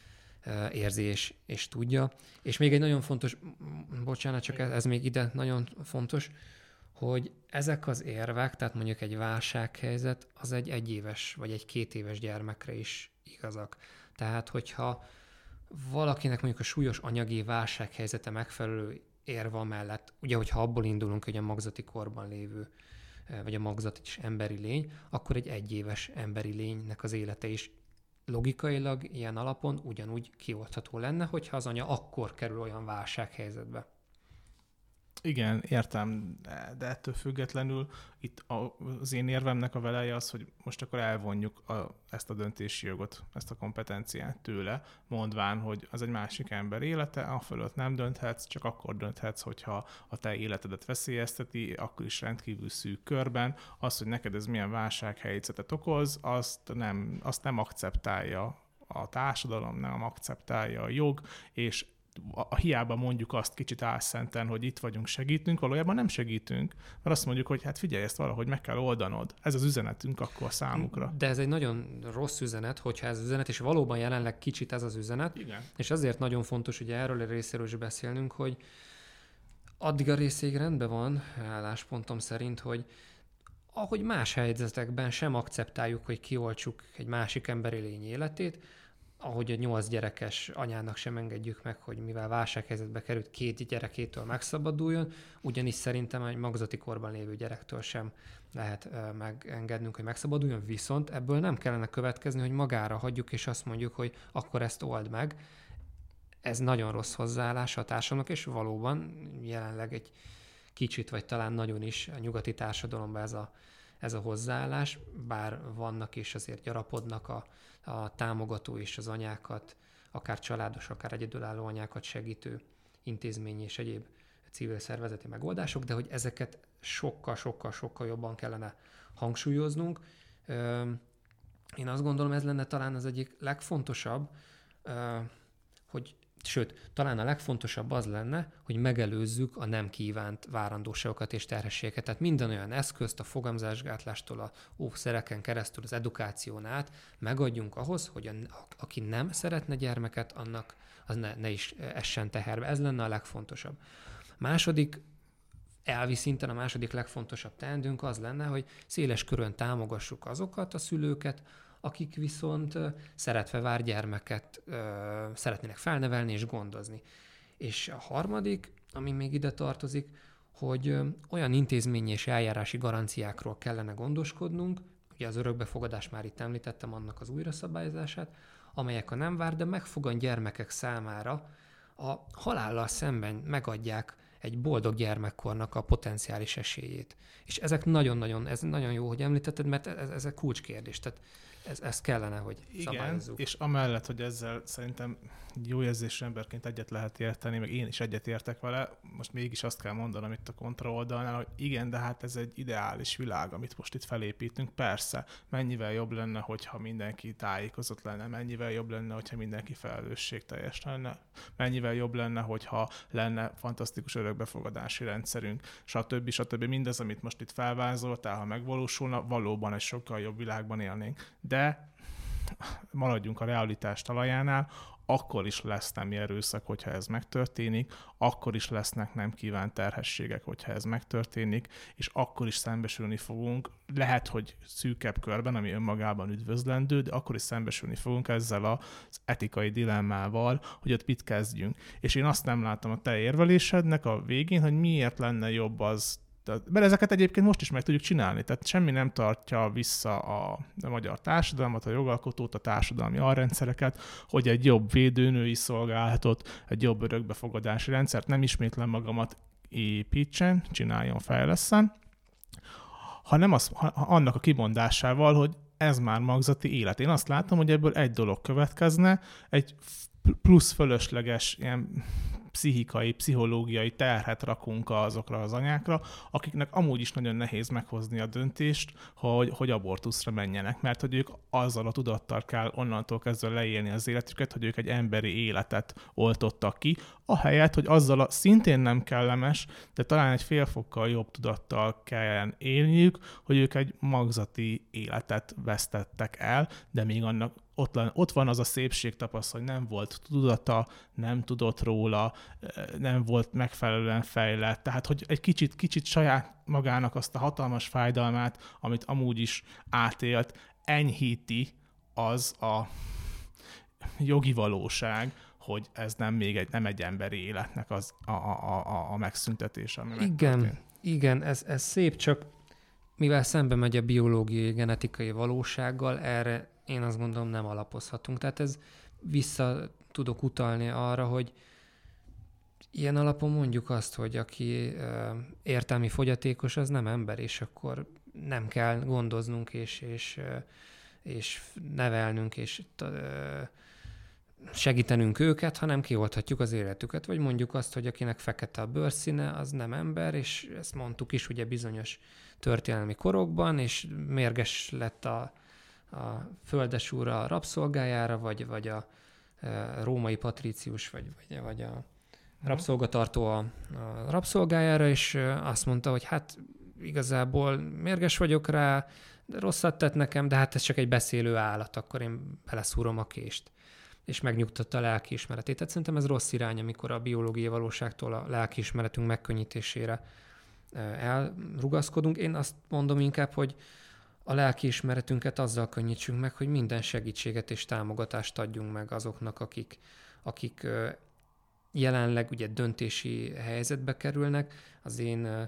érzi és, és tudja. És még egy nagyon fontos, bocsánat, csak ez, ez még ide nagyon fontos, hogy ezek az érvek, tehát mondjuk egy válsághelyzet, az egy egyéves vagy egy két éves gyermekre is igazak. Tehát, hogyha valakinek mondjuk a súlyos anyagi válsághelyzete megfelelő érva mellett, ugye, hogyha abból indulunk, hogy a magzati korban lévő, vagy a magzat is emberi lény, akkor egy egyéves emberi lénynek az élete is logikailag ilyen alapon ugyanúgy kioldható lenne, hogyha az anya akkor kerül olyan válsághelyzetbe.
Igen, értem, de ettől függetlenül itt az én érvemnek a veleje az, hogy most akkor elvonjuk a, ezt a döntési jogot, ezt a kompetenciát tőle, mondván, hogy az egy másik ember élete, afölött nem dönthetsz, csak akkor dönthetsz, hogyha a te életedet veszélyezteti, akkor is rendkívül szűk körben. Az, hogy neked ez milyen válsághelyzetet okoz, azt nem, azt nem akceptálja a társadalom, nem akceptálja a jog, és a hiába mondjuk azt kicsit álszenten, hogy itt vagyunk, segítünk, valójában nem segítünk, mert azt mondjuk, hogy hát figyelj, ezt valahogy meg kell oldanod. Ez az üzenetünk akkor számukra.
De ez egy nagyon rossz üzenet, hogyha ez az üzenet, és valóban jelenleg kicsit ez az üzenet.
Igen.
És azért nagyon fontos, ugye erről a részéről is beszélnünk, hogy addig a részéig rendben van, álláspontom szerint, hogy ahogy más helyzetekben sem akceptáljuk, hogy kioltsuk egy másik emberi lény életét, ahogy a nyolc gyerekes anyának sem engedjük meg, hogy mivel válsághelyzetbe került, két gyerekétől megszabaduljon, ugyanis szerintem egy magzati korban lévő gyerektől sem lehet megengednünk, hogy megszabaduljon, viszont ebből nem kellene következni, hogy magára hagyjuk, és azt mondjuk, hogy akkor ezt old meg. Ez nagyon rossz hozzáállás a társadalomnak, és valóban jelenleg egy kicsit, vagy talán nagyon is a nyugati társadalomban ez a, ez a hozzáállás, bár vannak és azért gyarapodnak a a támogató és az anyákat, akár családos, akár egyedülálló anyákat segítő intézményi és egyéb civil szervezeti megoldások, de hogy ezeket sokkal-sokkal-sokkal jobban kellene hangsúlyoznunk. Én azt gondolom, ez lenne talán az egyik legfontosabb, hogy sőt, talán a legfontosabb az lenne, hogy megelőzzük a nem kívánt várandóságokat és terhességeket. Tehát minden olyan eszközt, a fogamzásgátlástól, a óvszereken keresztül, az edukáción át megadjunk ahhoz, hogy a, aki nem szeretne gyermeket, annak az ne, ne is essen teherbe. Ez lenne a legfontosabb. Második, elvi szinten a második legfontosabb teendőnk az lenne, hogy széles körön támogassuk azokat a szülőket, akik viszont szeretve vár gyermeket szeretnének felnevelni és gondozni. És a harmadik, ami még ide tartozik, hogy olyan intézményi és eljárási garanciákról kellene gondoskodnunk, ugye az örökbefogadás már itt említettem, annak az újraszabályozását, amelyek a nem vár, de megfogant gyermekek számára a halállal szemben megadják egy boldog gyermekkornak a potenciális esélyét. És ezek nagyon-nagyon, ez nagyon jó, hogy említetted, mert ez, ez egy kulcskérdés. Tehát ez, ez kellene, hogy szabályozzuk.
Igen, és amellett, hogy ezzel szerintem jó érzésű emberként egyet lehet érteni, meg én is egyet értek vele, most mégis azt kell mondanom itt a kontraoldalnál, hogy igen, de hát ez egy ideális világ, amit most itt felépítünk. Persze, mennyivel jobb lenne, hogyha mindenki tájékozott lenne, mennyivel jobb lenne, hogyha mindenki felelősségteljes lenne, mennyivel jobb lenne, hogyha lenne fantasztikus örökbefogadási rendszerünk, stb. stb. Mindez, amit most itt felvázoltál, ha megvalósulna, valóban egy sokkal jobb világban élnénk. De maradjunk a realitás talajánál, akkor is lesz nemi erőszak, hogyha ez megtörténik, akkor is lesznek nem kívánt terhességek, hogyha ez megtörténik, és akkor is szembesülni fogunk, lehet, hogy szűkebb körben, ami önmagában üdvözlendő, de akkor is szembesülni fogunk ezzel az etikai dilemmával, hogy ott mit kezdjünk. És én azt nem látom a te érvelésednek a végén, hogy miért lenne jobb az, mert ezeket egyébként most is meg tudjuk csinálni, tehát semmi nem tartja vissza a, a magyar társadalmat, a jogalkotót, a társadalmi alrendszereket, hogy egy jobb védőnői szolgálatot, egy jobb örökbefogadási rendszert, nem ismétlem magamat, építsen, csináljon, fejlesszen, hanem az, ha, annak a kimondásával, hogy ez már magzati élet. Én azt látom, hogy ebből egy dolog következne, egy plusz fölösleges ilyen pszichikai, pszichológiai terhet rakunk azokra az anyákra, akiknek amúgy is nagyon nehéz meghozni a döntést, hogy, hogy abortuszra menjenek, mert hogy ők azzal a tudattal kell onnantól kezdve leélni az életüket, hogy ők egy emberi életet oltottak ki, ahelyett, hogy azzal a szintén nem kellemes, de talán egy fél fokkal jobb tudattal kelljen élniük, hogy ők egy magzati életet vesztettek el, de még annak Ott, ott van az a szépség tapaszt, hogy nem volt tudata, nem tudott róla, nem volt megfelelően fejlett. Tehát, hogy egy kicsit, kicsit saját magának azt a hatalmas fájdalmát, amit amúgy is átélt, enyhíti az a jogi valóság, hogy ez nem még egy, nem egy emberi életnek az a, a, a, a megszüntetése. Ami
igen,
megtörtént.
igen, ez, ez szép, csak mivel szembe megy a biológiai, genetikai valósággal, erre én azt gondolom nem alapozhatunk. Tehát ez vissza tudok utalni arra, hogy ilyen alapon mondjuk azt, hogy aki ö, értelmi fogyatékos, az nem ember, és akkor nem kell gondoznunk, és, és, ö, és nevelnünk, és ö, segítenünk őket, hanem kiolthatjuk az életüket. Vagy mondjuk azt, hogy akinek fekete a bőrszíne, az nem ember, és ezt mondtuk is ugye bizonyos történelmi korokban, és mérges lett a a földesúr a rabszolgájára, vagy, vagy a e, római patrícius, vagy, vagy, vagy a rabszolgatartó a, a rabszolgájára, és azt mondta, hogy hát igazából mérges vagyok rá, de rosszat tett nekem, de hát ez csak egy beszélő állat, akkor én beleszúrom a kést. És megnyugtatta a lelkiismeretét. Tehát szerintem ez rossz irány, amikor a biológiai valóságtól a lelkiismeretünk megkönnyítésére elrugaszkodunk. Én azt mondom inkább, hogy a lelkiismeretünket azzal könnyítsünk meg, hogy minden segítséget és támogatást adjunk meg azoknak, akik, akik jelenleg ugye döntési helyzetbe kerülnek. Az én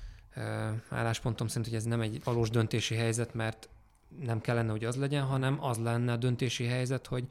álláspontom szerint, hogy ez nem egy valós döntési helyzet, mert nem kellene, hogy az legyen, hanem az lenne a döntési helyzet, hogy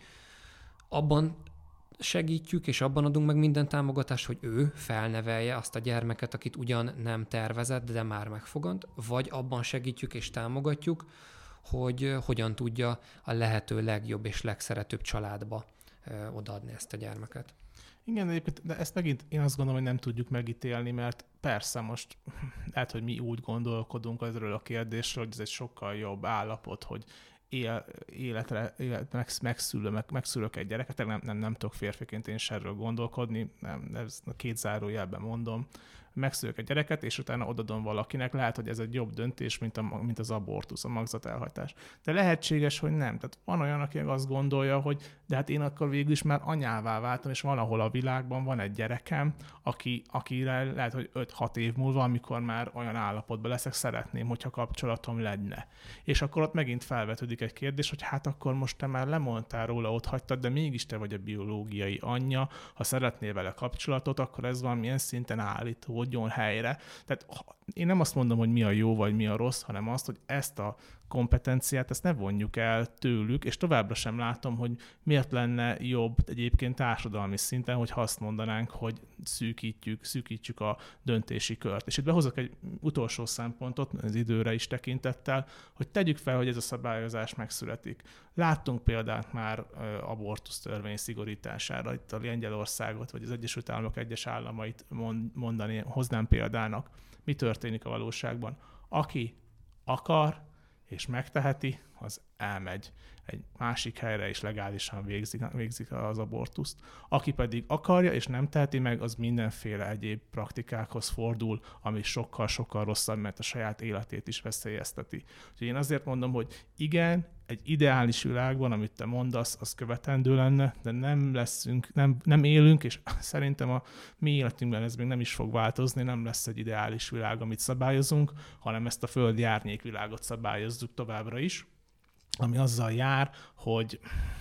abban segítjük, és abban adunk meg minden támogatást, hogy ő felnevelje azt a gyermeket, akit ugyan nem tervezett, de már megfogant, vagy abban segítjük és támogatjuk, hogy hogyan tudja a lehető legjobb és legszeretőbb családba odaadni ezt a gyermeket.
Igen, egyébként, de ezt megint én azt gondolom, hogy nem tudjuk megítélni, mert persze most lehet, hogy mi úgy gondolkodunk ezről a kérdésről, hogy ez egy sokkal jobb állapot, hogy él, életre, élet, megszülök, meg, megszülök egy gyereket, nem, nem, nem tudok férfiként én se erről gondolkodni, nem, ez a két zárójelben mondom, megszülök egy gyereket, és utána odadom valakinek, lehet, hogy ez egy jobb döntés, mint, a, mint az abortusz, a magzatelhajtás. De lehetséges, hogy nem. Tehát van olyan, aki azt gondolja, hogy de hát én akkor végül is már anyává váltam, és valahol a világban van egy gyerekem, aki, akire lehet, hogy öt-hat év múlva, amikor már olyan állapotban leszek, szeretném, hogyha kapcsolatom lenne. És akkor ott megint felvetődik egy kérdés, hogy hát akkor most te már lemondtál róla, ott hagytad, de mégis te vagy a biológiai anyja, ha szeretnél vele kapcsolatot, akkor ez valamilyen szinten állítódjon helyre. Tehát én nem azt mondom, hogy mi a jó vagy mi a rossz, hanem azt, hogy ezt a kompetenciát, ezt ne vonjuk el tőlük, és továbbra sem látom, hogy miért lenne jobb egyébként társadalmi szinten, hogy azt mondanánk, hogy szűkítjük, szűkítjük a döntési kört. És itt behozok egy utolsó szempontot, az időre is tekintettel, hogy tegyük fel, hogy ez a szabályozás megszületik. Láttunk példát már abortusz törvény szigorítására, itt a Lengyelországot, vagy az Egyesült Államok egyes államait mondani, hoznám példának. Mi történik a valóságban? Aki akar, és megteheti, az elmegy egy másik helyre, és legálisan végzik, végzik az abortuszt. Aki pedig akarja, és nem teheti meg, az mindenféle egyéb praktikákhoz fordul, ami sokkal-sokkal rosszabb, mert a saját életét is veszélyezteti. Úgyhogy én azért mondom, hogy igen, egy ideális világban, amit te mondasz, az követendő lenne, de nem leszünk, nem, nem élünk, és szerintem a mi életünkben ez még nem is fog változni, nem lesz egy ideális világ, amit szabályozunk, hanem ezt a földi árnyékvilágot szabályozzuk továbbra is, ami azzal jár, hogy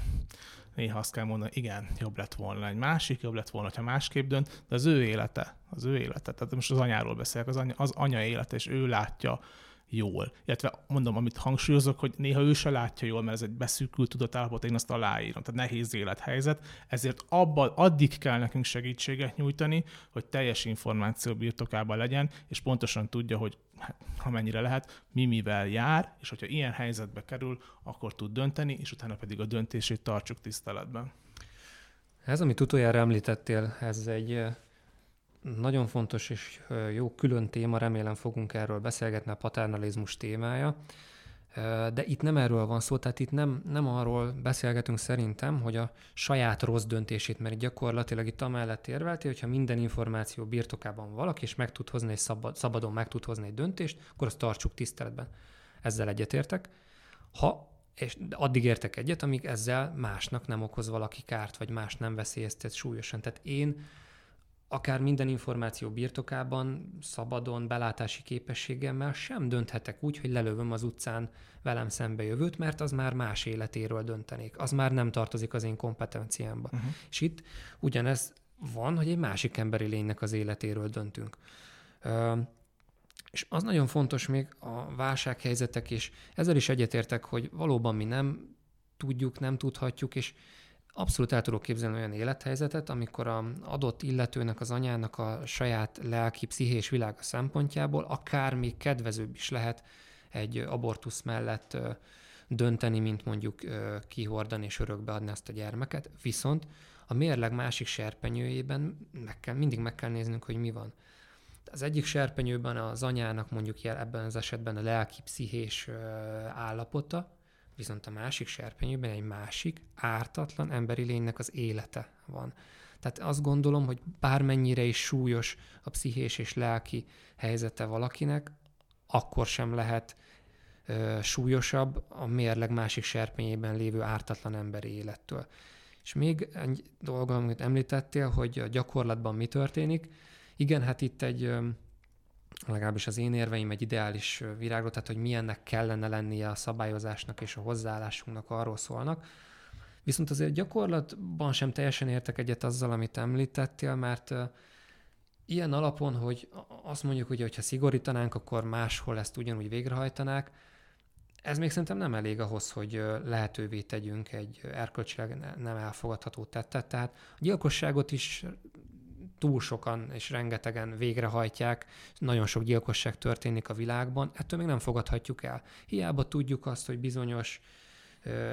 néha azt kell mondani, igen, jobb lett volna egy másik, jobb lett volna, ha másképp dönt, de az ő élete, az ő élete, tehát most az anyáról beszélek, az anya, az anya élete, és ő látja jól. Illetve mondom, amit hangsúlyozok, hogy néha ő se látja jól, mert ez egy beszűkült tudatállapot, én azt aláírom. Tehát nehéz élethelyzet, ezért abban addig kell nekünk segítséget nyújtani, hogy teljes információ birtokában legyen, és pontosan tudja, hogy hát, ha mennyire lehet, mi mivel jár, és hogyha ilyen helyzetbe kerül, akkor tud dönteni, és utána pedig a döntését tartsuk tiszteletben.
Ez, amit utoljára említettél, ez egy nagyon fontos és jó külön téma, remélem fogunk erről beszélgetni, a paternalizmus témája. De itt nem erről van szó, tehát itt nem, nem arról beszélgetünk szerintem, hogy a saját rossz döntését, mert gyakorlatilag itt amellett érveltél, hogyha minden információ birtokában valaki, és meg tud hozni egy szabad, szabadon meg tud hozni egy döntést, akkor azt tartsuk tiszteletben. Ezzel egyetértek. Ha, és addig értek egyet, amíg ezzel másnak nem okoz valaki kárt, vagy más nem veszélyeztet súlyosan. Tehát én akár minden információ birtokában, szabadon, belátási képességemmel sem dönthetek úgy, hogy lelövöm az utcán velem szembe jövőt, mert az már más életéről döntenék. Az már nem tartozik az én kompetenciámba. Uh-huh. És itt ugyanez van, hogy egy másik emberi lénynek az életéről döntünk. Ö, és az nagyon fontos még a válsághelyzetek, és ezzel is egyetértek, hogy valóban mi nem tudjuk, nem tudhatjuk, és abszolút el tudok képzelni olyan élethelyzetet, amikor az adott illetőnek, az anyának a saját lelki, pszichés világa szempontjából akár még kedvezőbb is lehet egy abortusz mellett dönteni, mint mondjuk kihordani és örökbeadni azt a gyermeket. Viszont a mérleg másik serpenyőjében meg kell, mindig meg kell néznünk, hogy mi van. Az egyik serpenyőben az anyának mondjuk ebben az esetben a lelki, pszichés állapota, viszont a másik serpenyőben egy másik, ártatlan emberi lénynek az élete van. Tehát azt gondolom, hogy bármennyire is súlyos a pszichés és lelki helyzete valakinek, akkor sem lehet ö, súlyosabb a mérleg másik serpenyében lévő ártatlan emberi élettől. És még egy dolog, amit említettél, hogy a gyakorlatban mi történik. Igen, hát itt egy... Ö, legalábbis az én érveim egy ideális virágról, tehát hogy milyennek kellene lennie a szabályozásnak és a hozzáállásunknak, arról szólnak. Viszont azért gyakorlatban sem teljesen értek egyet azzal, amit említettél, mert uh, ilyen alapon, hogy azt mondjuk, hogy ha szigorítanánk, akkor máshol ezt ugyanúgy végrehajtanák, ez még szerintem nem elég ahhoz, hogy uh, lehetővé tegyünk egy erkölcsileg nem elfogadható tettet. Tehát a gyilkosságot is túl sokan és rengetegen végrehajtják, nagyon sok gyilkosság történik a világban, ettől még nem fogadhatjuk el. Hiába tudjuk azt, hogy bizonyos ö,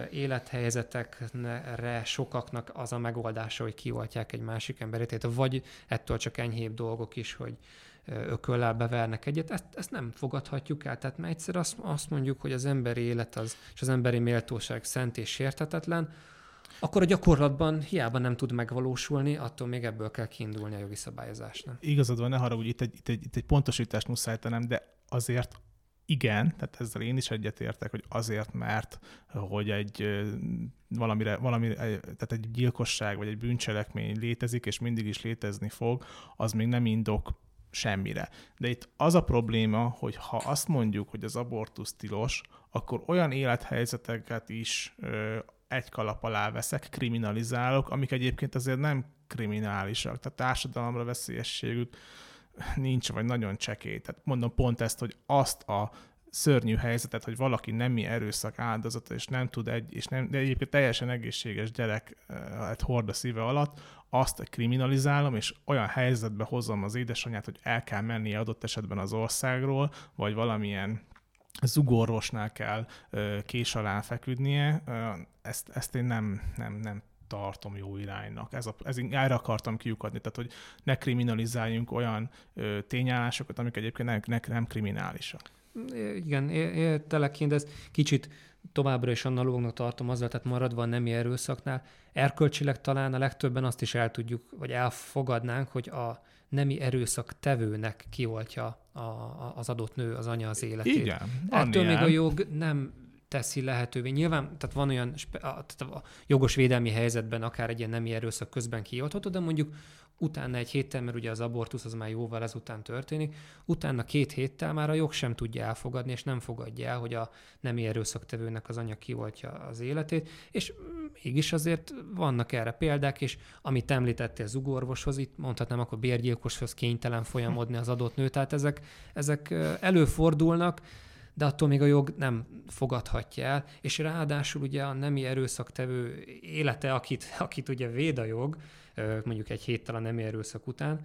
élethelyzetekre sokaknak az a megoldása, hogy kioltják egy másik emberét, vagy ettől csak enyhébb dolgok is, hogy ököllel bevernek egyet, ezt, ezt nem fogadhatjuk el. Tehát mert egyszer azt, azt mondjuk, hogy az emberi élet az, és az emberi méltóság szent és sérthetetlen, akkor a gyakorlatban hiába nem tud megvalósulni, attól még ebből kell kiindulni a jogi szabályozásnak.
Igazad van, ne haragudj, itt egy, itt egy, itt egy pontosítást muszáj tennem, de azért igen, tehát ezzel én is egyetértek, hogy azért, mert hogy egy valamire, valami, tehát egy gyilkosság vagy egy bűncselekmény létezik, és mindig is létezni fog, az még nem indok semmire. De itt az a probléma, hogy ha azt mondjuk, hogy az abortusz tilos, akkor olyan élethelyzeteket is ö, egy kalap alá veszek, kriminalizálok, amik egyébként azért nem kriminálisak. Tehát társadalomra veszélyességük nincs, vagy nagyon csekély. Tehát mondom pont ezt, hogy azt a szörnyű helyzetet, hogy valaki nemi erőszak áldozata, és nem tud egy, és nem, de egyébként teljesen egészséges gyereket hord a szíve alatt, azt kriminalizálom, és olyan helyzetbe hozom az édesanyját, hogy el kell mennie adott esetben az országról, vagy valamilyen zugorvosnál kell kés alá feküdnie. Ezt, ezt én nem, nem, nem tartom jó iránynak. Ez a, ez, erre akartam kiukadni, tehát hogy ne kriminalizáljunk olyan ö, tényállásokat, amik egyébként nem, ne, nem kriminálisak.
Igen, értelek én, de ezt kicsit továbbra is analógnak tartom azzal, tehát maradva a nemi erőszaknál. Erkölcsileg talán a legtöbben azt is el tudjuk, vagy elfogadnánk, hogy a nemi erőszak tevőnek kioltja a, a, az adott nő, az anya az életét.
Igen.
Ettől még a jog nem teszi lehetővé. Nyilván, tehát van olyan tehát a jogos védelmi helyzetben akár egy ilyen nemi erőszak közben kioltható, de mondjuk utána egy héttel, mert ugye az abortusz az már jóval ezután történik, utána két héttel már a jog sem tudja elfogadni, és nem fogadja el, hogy a nemi erőszaktevőnek az anya kioltja az életét, és mégis azért vannak erre példák, és amit említettél az ugorvoshoz, itt mondhatnám, akkor bérgyilkoshoz kénytelen folyamodni az adott nő, tehát ezek, ezek előfordulnak, de attól még a jog nem fogadhatja el, és ráadásul ugye a nemi erőszaktevő élete, akit, akit ugye véd a jog, mondjuk egy héttel a nemi erőszak után,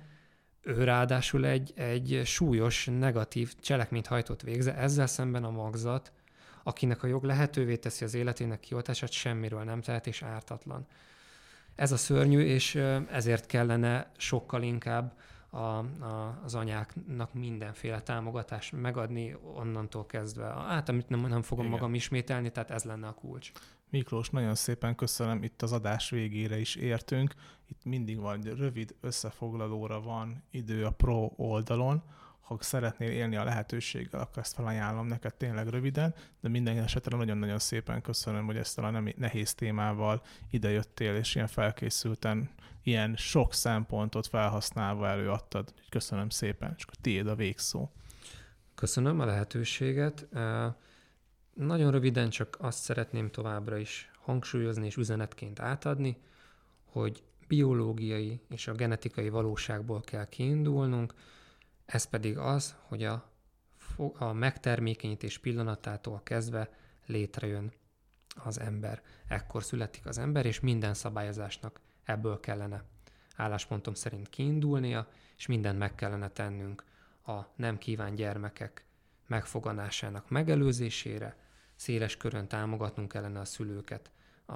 ő ráadásul egy, egy súlyos, negatív cselekményt hajtott végre, ezzel szemben a magzat, akinek a jog lehetővé teszi az életének kioltását, semmiről nem tehet, és ártatlan. Ez a szörnyű, és ezért kellene sokkal inkább a, a, az anyáknak mindenféle támogatást megadni onnantól kezdve. Hát, amit nem, nem fogom Igen. magam ismételni, tehát ez lenne a kulcs.
Miklós, nagyon szépen köszönöm, itt az adás végére is értünk. Itt mindig van rövid összefoglalóra van idő a Pro oldalon. Ha szeretnél élni a lehetőséggel, akkor ezt felajánlom neked tényleg röviden, de minden esetre nagyon-nagyon szépen köszönöm, hogy ezt a nehéz témával idejöttél, és ilyen felkészülten, ilyen sok szempontot felhasználva előadtad. Köszönöm szépen, és akkor tiéd a végszó.
Köszönöm a lehetőséget. Nagyon röviden csak azt szeretném továbbra is hangsúlyozni és üzenetként átadni, hogy biológiai és a genetikai valóságból kell kiindulnunk, ez pedig az, hogy a, a megtermékenyítés pillanatától kezdve létrejön az ember. Ekkor születik az ember, és minden szabályozásnak ebből kellene álláspontom szerint kiindulnia, és mindent meg kellene tennünk a nem kívánt gyermekek megfoganásának megelőzésére, széles körön támogatnunk kellene a szülőket a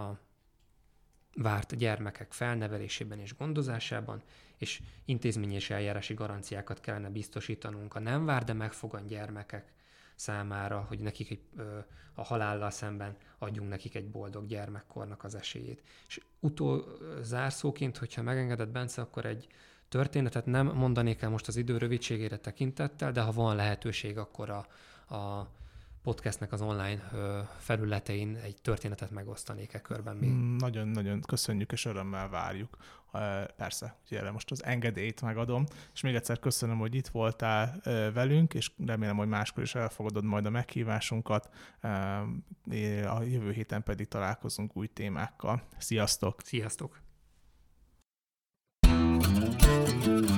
várt gyermekek felnevelésében és gondozásában, és intézményi és eljárási garanciákat kellene biztosítanunk a nem várt, de megfogant gyermekek számára, hogy nekik egy, ö, a halállal szemben adjunk nekik egy boldog gyermekkornak az esélyét. És utol zárszóként, hogyha megengedett, Bence, akkor egy történetet nem mondanék el most az idő rövidségére tekintettel, de ha van lehetőség, akkor a, a podcastnek az online felületein egy történetet megosztanék e körben még.
Nagyon-nagyon köszönjük, és örömmel várjuk. Persze, ugye erre most az engedélyt megadom, és még egyszer köszönöm, hogy itt voltál velünk, és remélem, hogy máskor is elfogadod majd a meghívásunkat. A jövő héten pedig találkozunk új témákkal. Sziasztok!
Sziasztok!